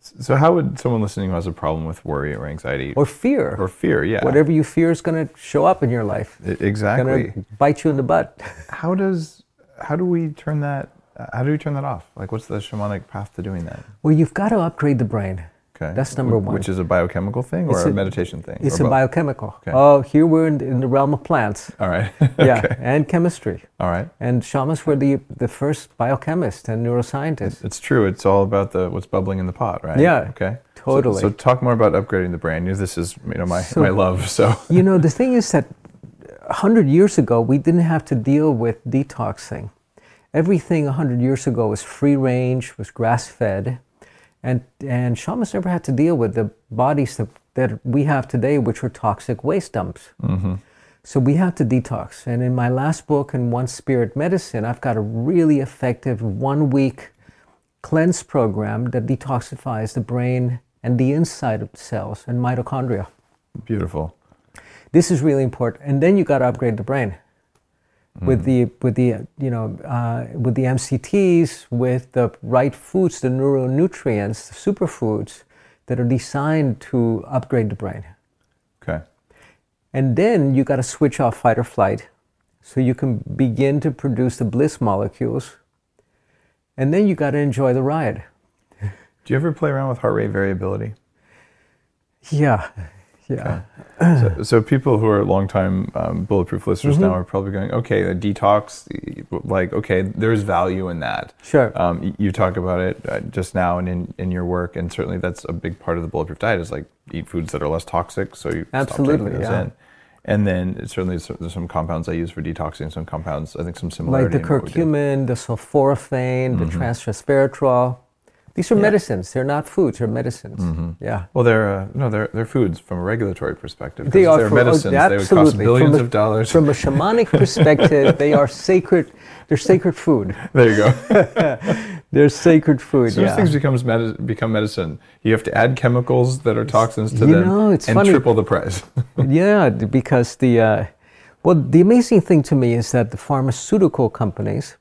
So how would someone listening who has a problem with worry or anxiety Or fear. or fear, yeah, Whatever you fear is going to show up in your life. I- exactly, Going to bite you in the butt. how does how do we turn that uh, how do we turn that off? Like, what's the shamanic path to doing that? Well, you've got to upgrade the brain. Okay, That's number Wh- one. Which is a biochemical thing or It's a, a- meditation thing? It's or a both? biochemical. Okay. Oh, here we're in, in the realm of plants. All right. Yeah, Okay. and chemistry. All right. And shamans were the, the first biochemists and neuroscientists. It's true. It's all about the what's bubbling in the pot, right? Yeah, Okay. So- totally. So, talk more about upgrading the brain. You know, This is you know my So- my love. So You know, the thing is that one hundred years ago, we didn't have to deal with detoxing. Everything one hundred years ago was free range, was grass fed. And, and shamans never had to deal with the bodies that, that we have today, which were toxic waste dumps. Mm-hmm. So we have to detox. And in my last book, in One Spirit Medicine, I've got a really effective one-week cleanse program that detoxifies the brain and the inside of the cells and mitochondria. beautiful. This is really important. And then you got to upgrade the brain with the with the you know uh, with the M C Ts, with the right foods, the neuronutrients, the superfoods that are designed to upgrade the brain. Okay. And then you got to switch off fight or flight, so you can begin to produce the bliss molecules. And then you got to enjoy the ride. Do you ever play around with heart rate variability? Yeah, yeah. So, so people who are longtime um, Bulletproof listeners Mm-hmm. now are probably going, okay, a detox, like, okay, there's value in that. Sure. Um, y- you talk about it uh, just now and in, in your work, and certainly that's a big part of the Bulletproof diet is like eat foods that are less toxic, so you Absolutely, stop taking those yeah. in. And then certainly there's there's some compounds I use for detoxing, some compounds, I think some Like similarity. the in what we do. curcumin, the sulforaphane, the transresveratrol. These are Yeah. medicines. They're not foods. They're medicines. Yeah. Well, they're uh, no, they're they're foods from a regulatory perspective. They Because are they're from- oh, medicines. They would cost absolutely. billions From a- of dollars. From a shamanic perspective, they are sacred. They're sacred food. There you go. They're sacred food. As soon as Yeah. things becomes medi- become medicine, you have to add chemicals that are toxins to You them know, it's and funny. triple the price. Yeah, because the uh, well, the amazing thing to me is that the pharmaceutical companies,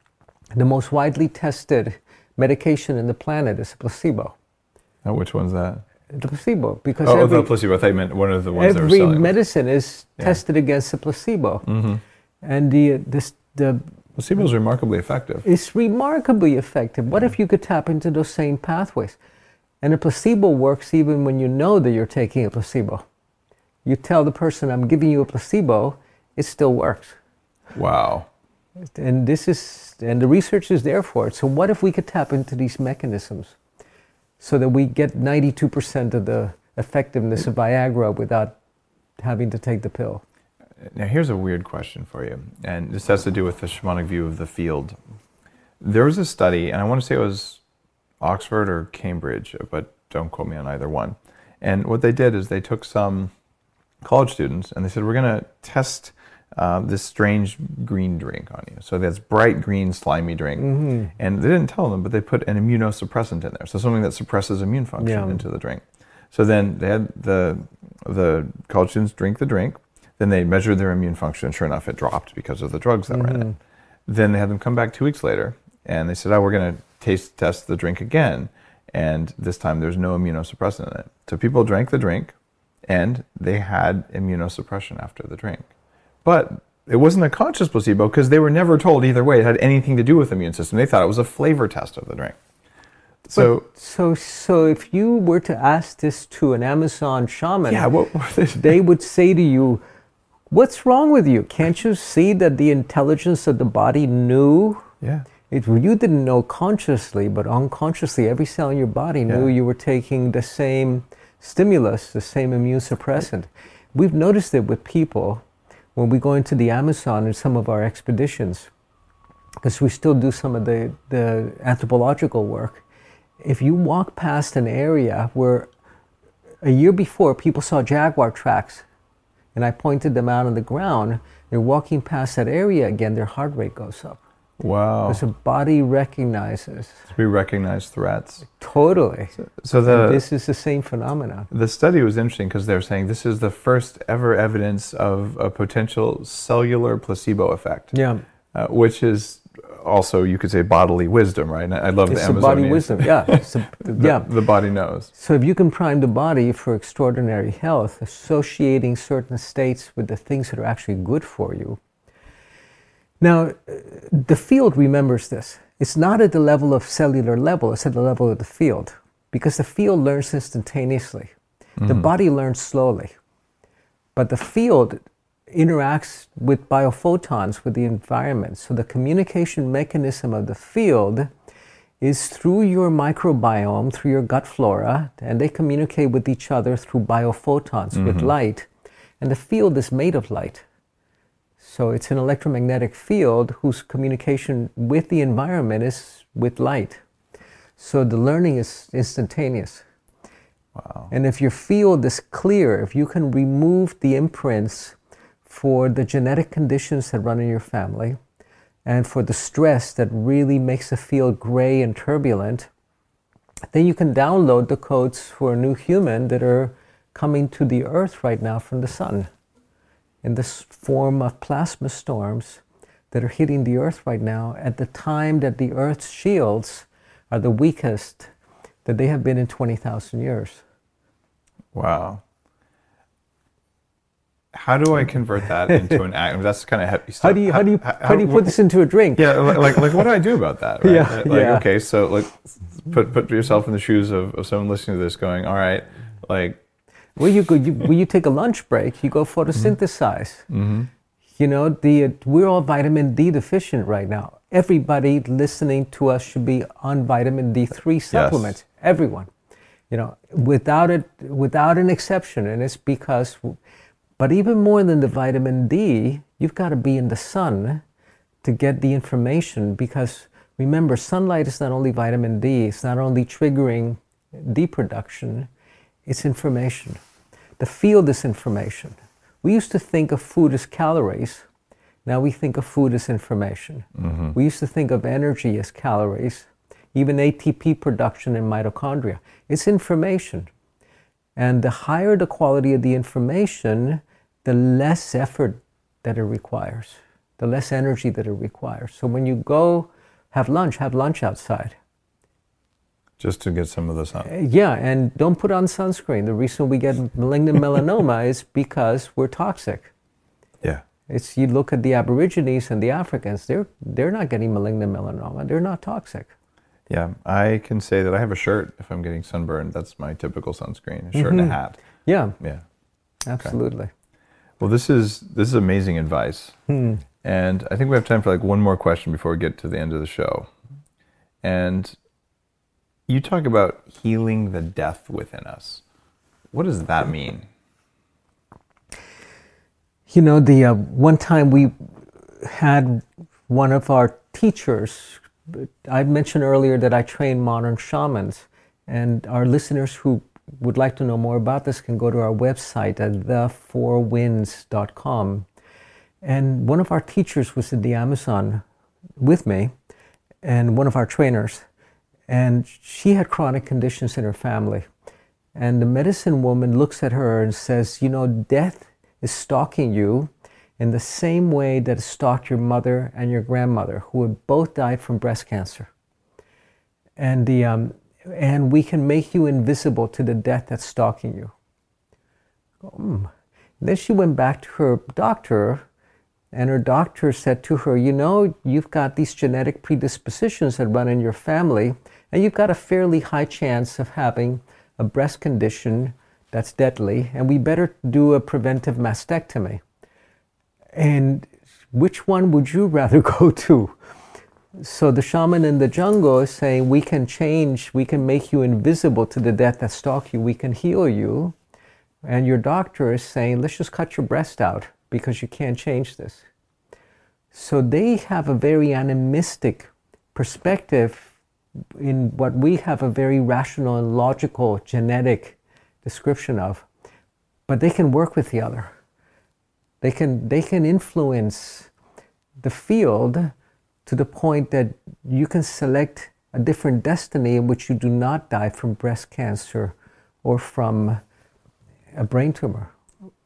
the most widely tested medication in the planet is a placebo. Oh, which one's that? The placebo, because Oh, every, the placebo. I thought you meant one of the ones that were every selling. Mm-hmm. medicine is tested against a placebo, and the this the Placebo is remarkably effective. it's remarkably effective. What if you could tap into those same pathways? And a placebo works even when you know that you're taking a placebo. You tell the person, I'm giving you a placebo, it still works. Wow. And this is, and the research is there for it. So what if we could tap into these mechanisms so that we get ninety-two percent of the effectiveness of Viagra without having to take the pill? Now, here's a weird question for you, and this has to do with the shamanic view of the field. There was a study, and I want to say it was Oxford or Cambridge, but don't quote me on either one. And what they did is they took some college students, and they said, we're going to test uh, this strange green drink on you. So that's bright green, slimy drink. Mm-hmm. And they didn't tell them, but they put an immunosuppressant in there, so something that suppresses immune function Yeah. into the drink. So then they had the the college students drink the drink. Then they measured their immune function. Sure enough, it dropped because of the drugs that were in it. Then they had them come back two weeks later, and they said, oh, we're going to taste test the drink again. And this time there's no immunosuppressant in it. So people drank the drink, and they had immunosuppression after the drink. But it wasn't a conscious placebo because they were never told either way it had anything to do with the immune system. They thought it was a flavor test of the drink. So, But- so, so if you were to ask this to an Amazon shaman, yeah, what were they? they would say to you, what's wrong with you? Can't you see that the intelligence of the body knew? Yeah. It, you didn't know consciously, but unconsciously, every cell in your body knew Yeah. you were taking the same stimulus, the same immune suppressant. We've noticed it with people when we go into the Amazon in some of our expeditions, because we still do some of the, the anthropological work. If you walk past an area where a year before people saw jaguar tracks, and I pointed them out on the ground, they're walking past that area again, their heart rate goes up. Wow. Because the body recognizes. We recognize threats. Totally. So the This is the same phenomenon. the study was interesting because they're saying this is the first ever evidence of a potential cellular placebo effect. Yeah. Uh, which is also, you could say, bodily wisdom, right? And I love It's the the body Amazonian. wisdom, yeah. It's a- the, yeah. the body knows. So if you can prime the body for extraordinary health, associating certain states with the things that are actually good for you. Now, uh, the field remembers this. It's not at the level of cellular level, it's at the level of the field. Because the field learns instantaneously. Mm-hmm. The body learns slowly. But the field interacts with biophotons, with the environment. So the communication mechanism of the field is through your microbiome, through your gut flora, and they communicate with each other through biophotons, mm-hmm. with light. And the field is made of light. So it's an electromagnetic field whose communication with the environment is with light. So the learning is instantaneous. Wow. And if your field is clear, if you can remove the imprints for the genetic conditions that run in your family, and for the stress that really makes the field gray and turbulent, then you can download the codes for a new human that are coming to the earth right now from the sun, in this form of plasma storms that are hitting the earth right now at the time that the earth's shields are the weakest that they have been in twenty thousand years. Wow. How do I convert that into an act? That's kind of heavy stuff. How do you how do you how, how do you put this into a drink? Yeah, like like what do I do about that? Right? Yeah, like yeah. Okay, so like put put yourself in the shoes of, of someone listening to this, going, all right, like. Well, you go. You, when you take a lunch break, you go photosynthesize. Mm-hmm. You know, the we're all vitamin D deficient right now. Everybody listening to us should be on vitamin D three supplements. Yes. Everyone, you know, without it, without an exception, and it's because. But even more than the vitamin D, you've got to be in the sun to get the information, because remember, sunlight is not only vitamin D, it's not only triggering D production, it's information. The field is information. We used to think of food as calories, now we think of food as information. Mm-hmm. We used to think of energy as calories, even A T P production in mitochondria. It's information. And the higher the quality of the information, the less effort that it requires, the less energy that it requires. So when you go have lunch, have lunch outside. Just to get some of the sun. Uh, yeah, and don't put on sunscreen. The reason we get malignant melanoma is because we're toxic. Yeah. It's, you look at the Aborigines and the Africans, they're, they're not getting malignant melanoma. They're not toxic. Yeah, I can say that I have a shirt if I'm getting sunburned. That's my typical sunscreen, a shirt mm-hmm. and a hat. Yeah. Yeah. Absolutely. Okay. Well, this is this is amazing advice. Hmm. And I think we have time for like one more question before we get to the end of the show. And you talk about healing the death within us. What does that mean? You know, the uh, one time we had one of our teachers, I mentioned earlier that I train modern shamans, and our listeners who would like to know more about this can go to our website at the four winds dot com. And one of our teachers was in the Amazon with me, and one of our trainers, and she had chronic conditions in her family. And the medicine woman looks at her and says, you know, death is stalking you in the same way that it stalked your mother and your grandmother, who had both died from breast cancer. And the um, and we can make you invisible to the death that's stalking you. Mm. Then she went back to her doctor, and her doctor said to her, you know, you've got these genetic predispositions that run in your family, and you've got a fairly high chance of having a breast condition that's deadly, and we better do a preventive mastectomy. And which one would you rather go to? So the shaman in the jungle is saying, we can change, we can make you invisible to the death that stalks you, we can heal you. And your doctor is saying, let's just cut your breast out because you can't change this. So they have a very animistic perspective in what we have a very rational and logical genetic description of, but they can work with the other. They can, they can influence the field to the point that you can select a different destiny in which you do not die from breast cancer or from a brain tumor.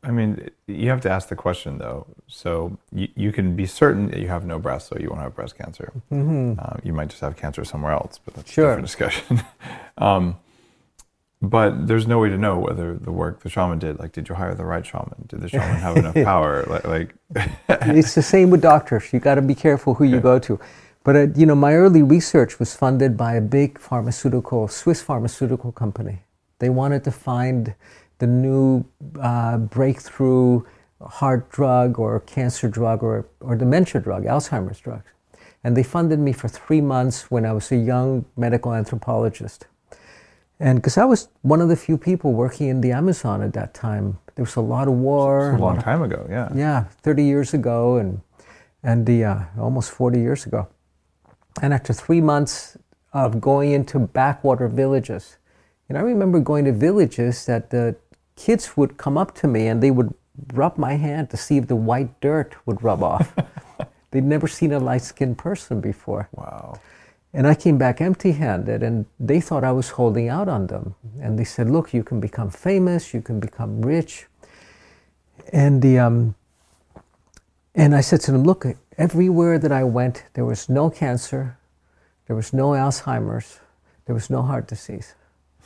I mean, you have to ask the question though. So you, you can be certain that you have no breast, so you won't have breast cancer. Mm-hmm. Uh, you might just have cancer somewhere else, but that's sure. a different discussion. um, but there's no way to know whether the work the shaman did, like, did you hire the right shaman? Did the shaman have enough power? Like, like it's the same with doctors. You got to be careful who you go to. But uh, you know, my early research was funded by a big pharmaceutical, Swiss pharmaceutical company. They wanted to find the new uh, breakthrough heart drug or cancer drug or, or dementia drug, Alzheimer's drugs. And they funded me for three months when I was a young medical anthropologist. And because I was one of the few people working in the Amazon at that time. There was a lot of war. It's a long time ago, yeah. Yeah, thirty years ago and, and the, uh, almost forty years ago. And after three months of going into backwater villages, and I remember going to villages that the kids would come up to me and they would rub my hand to see if the white dirt would rub off. They'd never seen a light-skinned person before. Wow. And I came back empty-handed, and they thought I was holding out on them. And they said, look, you can become famous, you can become rich. And the um, and I said to them, look, everywhere that I went, there was no cancer, there was no Alzheimer's, there was no heart disease.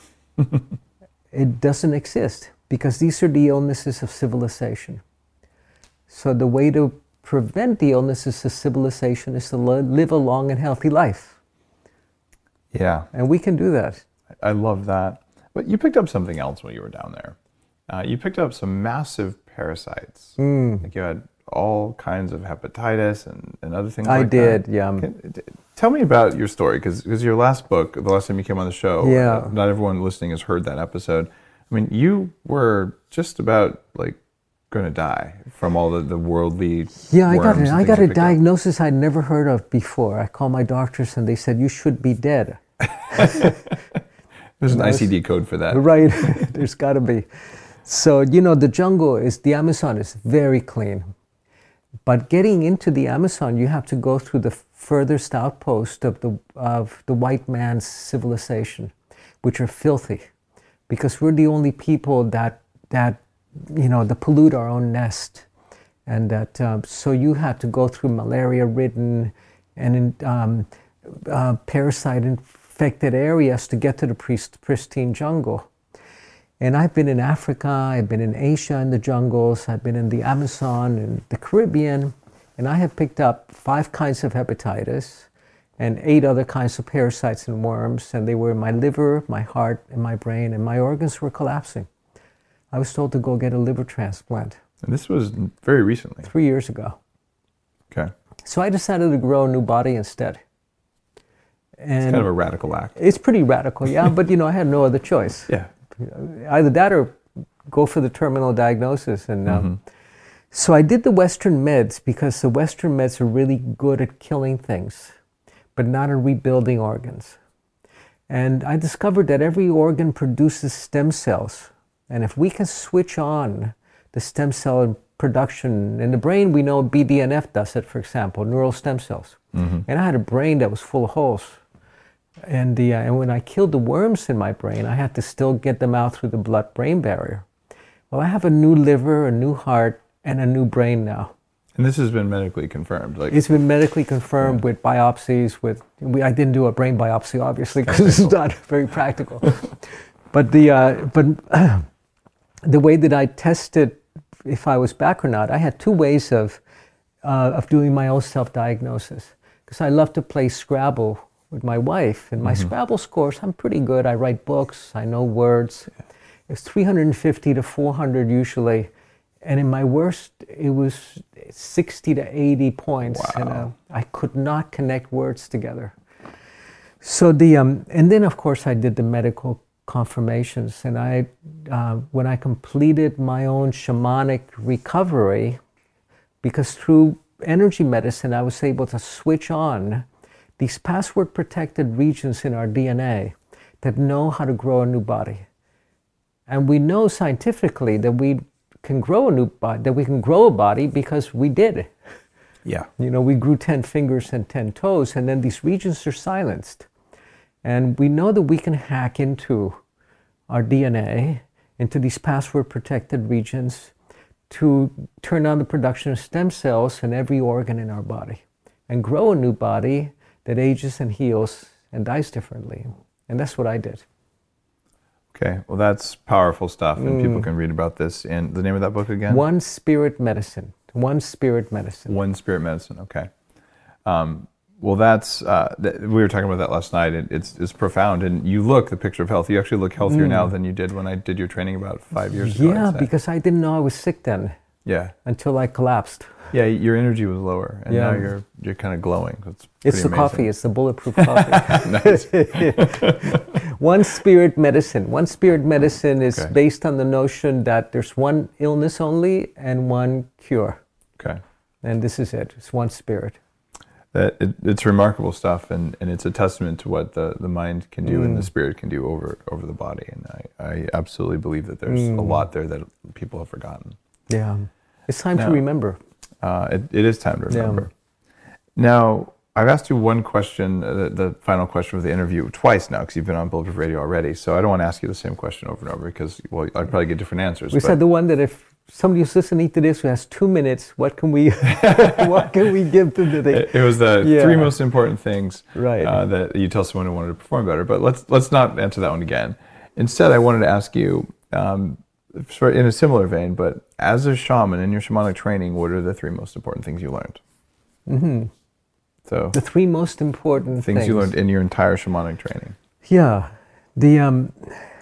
It doesn't exist because these are the illnesses of civilization. So the way to prevent the illnesses of civilization is to live a long and healthy life. Yeah. And we can do that. I love that. But you picked up something else when you were down there. Uh, you picked up some massive parasites. Mm. Like you had all kinds of hepatitis and, and other things I like did, that. yeah. Can, tell me about your story, because your last book, the last time you came on the show, yeah. uh, not everyone listening has heard that episode. I mean, you were just about like going to die from all the, the worldly Yeah, I got, worms an, and I got a things you picked up. diagnosis I'd never heard of before. I called my doctors and they said, you should be dead. There's an I C D code for that. Right, there's got to be. So, you know, the jungle is, the Amazon is very clean. But getting into the Amazon, you have to go through the furthest outpost of the, of the white man's civilization, which are filthy. Because we're the only people that, that you know, that pollute our own nest. And that, um, so you have to go through malaria-ridden and um, uh, parasite-infected areas to get to the pristine jungle. And I've been in Africa, I've been in Asia in the jungles, I've been in the Amazon and the Caribbean, and I have picked up five kinds of hepatitis and eight other kinds of parasites and worms, and they were in my liver, my heart, and my brain, and my organs were collapsing. I was told to go get a liver transplant. And this was very recently. Three years ago. Okay. So I decided to grow a new body instead. And it's kind of a radical act. It's pretty radical, yeah, but you know, I had no other choice. Yeah. Either that or go for the terminal diagnosis. And um, mm-hmm. so I did the Western meds because the Western meds are really good at killing things, but not at rebuilding organs. And I discovered that every organ produces stem cells. And if we can switch on the stem cell production in the brain, we know B D N F does it, for example, neural stem cells. Mm-hmm. And I had a brain that was full of holes. And, the, uh, and when I killed the worms in my brain, I had to still get them out through the blood-brain barrier. Well, I have a new liver, a new heart, and a new brain now. And this has been medically confirmed? Like It's been medically confirmed yeah. with biopsies. With we, I didn't do a brain biopsy, obviously, because it's not very practical. But the uh, but uh, the way that I tested if I was back or not, I had two ways of uh, of doing my own self-diagnosis. Because I love to play Scrabble with my wife, and my mm-hmm. Scrabble scores, I'm pretty good. I write books, I know words. It's three hundred fifty to four hundred usually, and in my worst, it was sixty to eighty points. Wow. And uh, I could not connect words together. So the um, and then of course I did the medical confirmations, and I uh, when I completed my own shamanic recovery, because through energy medicine I was able to switch on these password-protected regions in our D N A that know how to grow a new body. And we know scientifically that we can grow a new body, that we can grow a body because we did. Yeah. You know, we grew ten fingers and ten toes, and then these regions are silenced. And we know that we can hack into our D N A, into these password-protected regions, to turn on the production of stem cells in every organ in our body and grow a new body that ages and heals and dies differently. And that's what I did. Okay, well, that's powerful stuff, and mm. people can read about this in the name of that book again? One Spirit Medicine. One Spirit Medicine. One Spirit Medicine, okay. Um, well, that's, uh, th- we were talking about that last night. It, it's, it's profound, and you look, the picture of health, you actually look healthier mm. now than you did when I did your training about five years ago. Yeah, because I didn't know I was sick then. Yeah. Until I collapsed. Yeah, your energy was lower, and yeah. now you're you're kind of glowing. It's, it's the amazing. Coffee. It's the bulletproof coffee. One Spirit Medicine. One Spirit Medicine is okay. based on the notion that there's one illness only and one cure. Okay. And this is it. It's one spirit. That it, it's remarkable stuff, and, and it's a testament to what the, the mind can do mm. and the spirit can do over over the body. And I, I absolutely believe that there's mm. a lot there that people have forgotten. Yeah. It's time now, to remember. Uh, it, it is time to remember. Yeah. Now, I've asked you one question, uh, the, the final question of the interview, twice now, because you've been on Bulletproof Radio already. So I don't want to ask you the same question over and over, because, well, I'd probably get different answers. We but... said the one that if somebody who's listening to this who has two minutes, what can we what can we give them today? It, it was the yeah. three most important things right. uh, that you tell someone who wanted to perform better. But let's let's not answer that one again. Instead, I wanted to ask you, um, in a similar vein, but as a shaman in your shamanic training, what are the three most important things you learned? Mm-hmm. So the three most important things, things you learned in your entire shamanic training. Yeah, the um,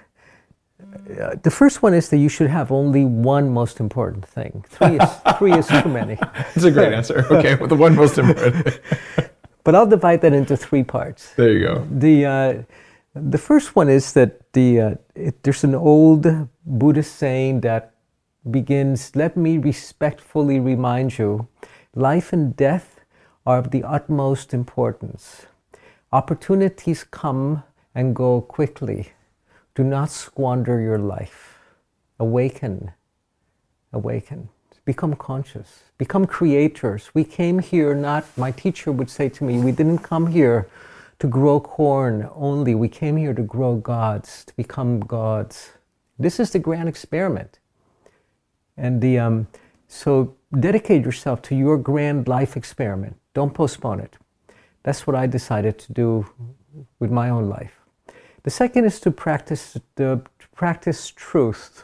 uh, the first one is that you should have only one most important thing. Three is three is too many. That's a great answer. Okay, well, the one most important. But I'll divide that into three parts. There you go. The uh, the first one is that the uh, it, there's an old Buddhist saying that begins, "Let me respectfully remind you, life and death are of the utmost importance. Opportunities come and go quickly. Do not squander your life. Awaken, awaken. Become conscious. Become creators. We came here not," my teacher would say to me, "we didn't come here to grow corn only. We came here to grow gods, to become gods." This is the grand experiment. And the um, so dedicate yourself to your grand life experiment. Don't postpone it. That's what I decided to do with my own life. The second is to practice the to practice truth.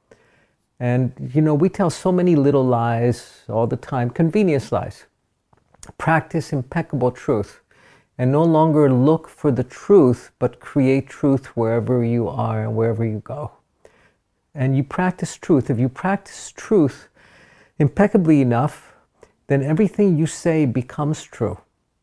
And you know, we tell so many little lies all the time, convenience lies. Practice impeccable truth, and no longer look for the truth, but create truth wherever you are and wherever you go. And you practice truth. If you practice truth impeccably enough, then everything you say becomes true.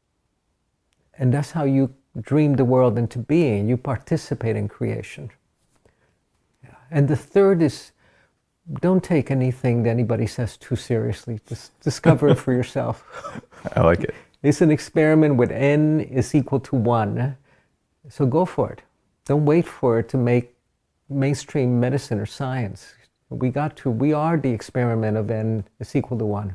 And that's how you dream the world into being. You participate in creation. And the third is, don't take anything that anybody says too seriously. Just discover it for yourself. I like it. It's an experiment with n is equal to one. So go for it. Don't wait for it to make mainstream medicine or science. We got to, we are the experiment of n is equal to one.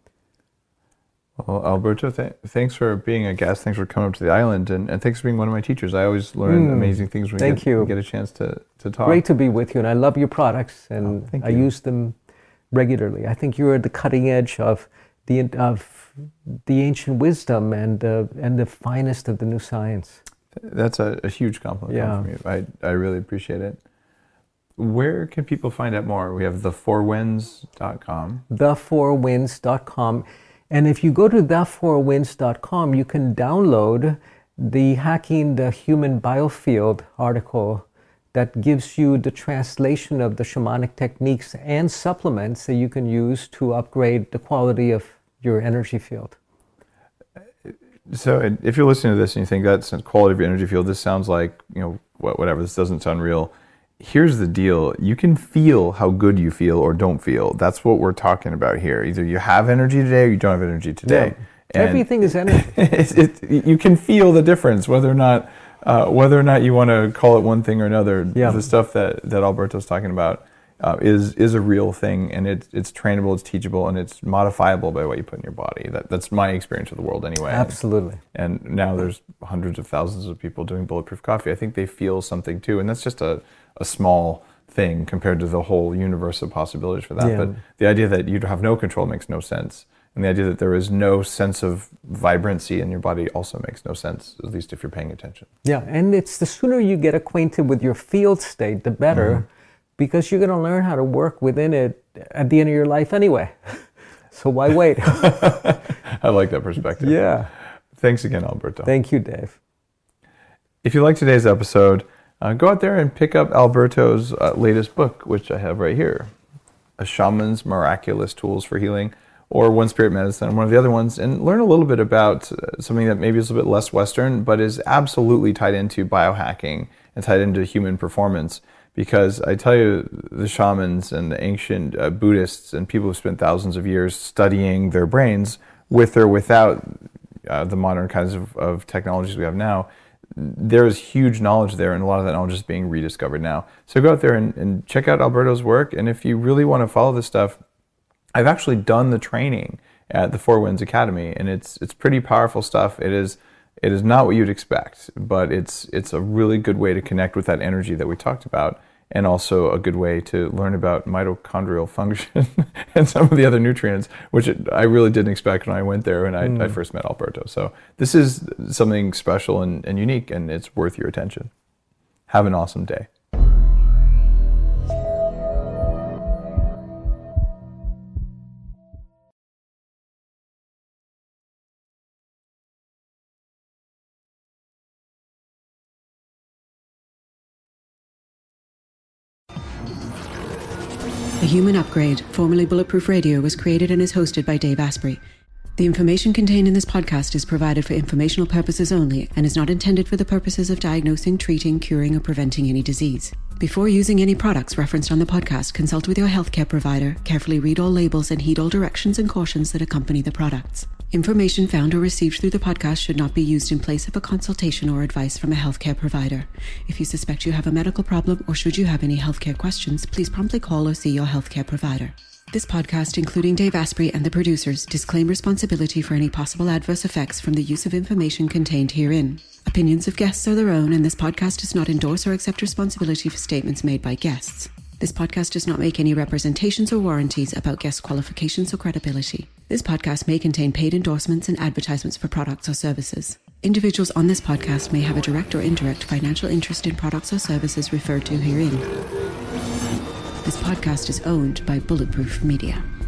Well, Alberto, th- thanks for being a guest. Thanks for coming up to the island, and, and thanks for being one of my teachers. I always learn mm, amazing things when we get, we get a chance to, to talk. Great to be with you, and I love your products, and oh, I you. use them regularly. I think you're at the cutting edge of the of the ancient wisdom and uh, and the finest of the new science. That's a, a huge compliment yeah. from you. I I really appreciate it. Where can people find out more? We have the four winds dot com. the four winds dot com. And if you go to the four winds dot com, you can download the Hacking the Human Biofield article that gives you the translation of the shamanic techniques and supplements that you can use to upgrade the quality of your energy field. So if you're listening to this and you think that's the quality of your energy field, this sounds like, you know, whatever, this doesn't sound real. Here's the deal. You can feel how good you feel or don't feel. That's what we're talking about here. Either you have energy today or you don't have energy today. Yeah. Everything is energy. it's, it, you can feel the difference, whether or not uh, whether or not you want to call it one thing or another. Yeah. The stuff that, that Alberto's talking about uh, is is a real thing, and it's it's trainable, it's teachable, and it's modifiable by what you put in your body. That that's my experience of the world anyway. Absolutely. And, and now there's hundreds of thousands of people doing Bulletproof Coffee. I think they feel something too, and that's just a a small thing compared to the whole universe of possibilities for that. Yeah. But the idea that you have no control makes no sense. And the idea that there is no sense of vibrancy in your body also makes no sense, at least if you're paying attention. Yeah, and it's the sooner you get acquainted with your field state, the better, mm-hmm. because you're going to learn how to work within it at the end of your life anyway. So why wait? I like that perspective. Yeah. Thanks again, Alberto. Thank you, Dave. If you like today's episode, uh, go out there and pick up Alberto's uh, latest book, which I have right here, A Shaman's Miraculous Tools for Healing, or One Spirit Medicine, one of the other ones, and learn a little bit about something that maybe is a bit less Western, but is absolutely tied into biohacking and tied into human performance. Because I tell you, the shamans and the ancient uh, Buddhists and people who spent thousands of years studying their brains, with or without uh, the modern kinds of, of technologies we have now, there is huge knowledge there, and a lot of that knowledge is being rediscovered now. So go out there and, and check out Alberto's work, and if you really want to follow this stuff, I've actually done the training at the Four Winds Academy, and it's it's pretty powerful stuff. It is it is not what you'd expect, but it's it's a really good way to connect with that energy that we talked about, and also a good way to learn about mitochondrial function and some of the other nutrients, which I really didn't expect when I went there and I, mm. I first met Alberto. So this is something special and, and unique, and it's worth your attention. Have an awesome day. The Human Upgrade, formerly Bulletproof Radio, was created and is hosted by Dave Asprey. The information contained in this podcast is provided for informational purposes only and is not intended for the purposes of diagnosing, treating, curing, or preventing any disease. Before using any products referenced on the podcast, consult with your healthcare provider, carefully read all labels, and heed all directions and cautions that accompany the products. Information found or received through the podcast should not be used in place of a consultation or advice from a healthcare provider. If you suspect you have a medical problem or should you have any healthcare questions, please promptly call or see your healthcare provider. This podcast, including Dave Asprey and the producers, disclaim responsibility for any possible adverse effects from the use of information contained herein. Opinions of guests are their own, and this podcast does not endorse or accept responsibility for statements made by guests. This podcast does not make any representations or warranties about guest qualifications or credibility. This podcast may contain paid endorsements and advertisements for products or services. Individuals on this podcast may have a direct or indirect financial interest in products or services referred to herein. This podcast is owned by Bulletproof Media.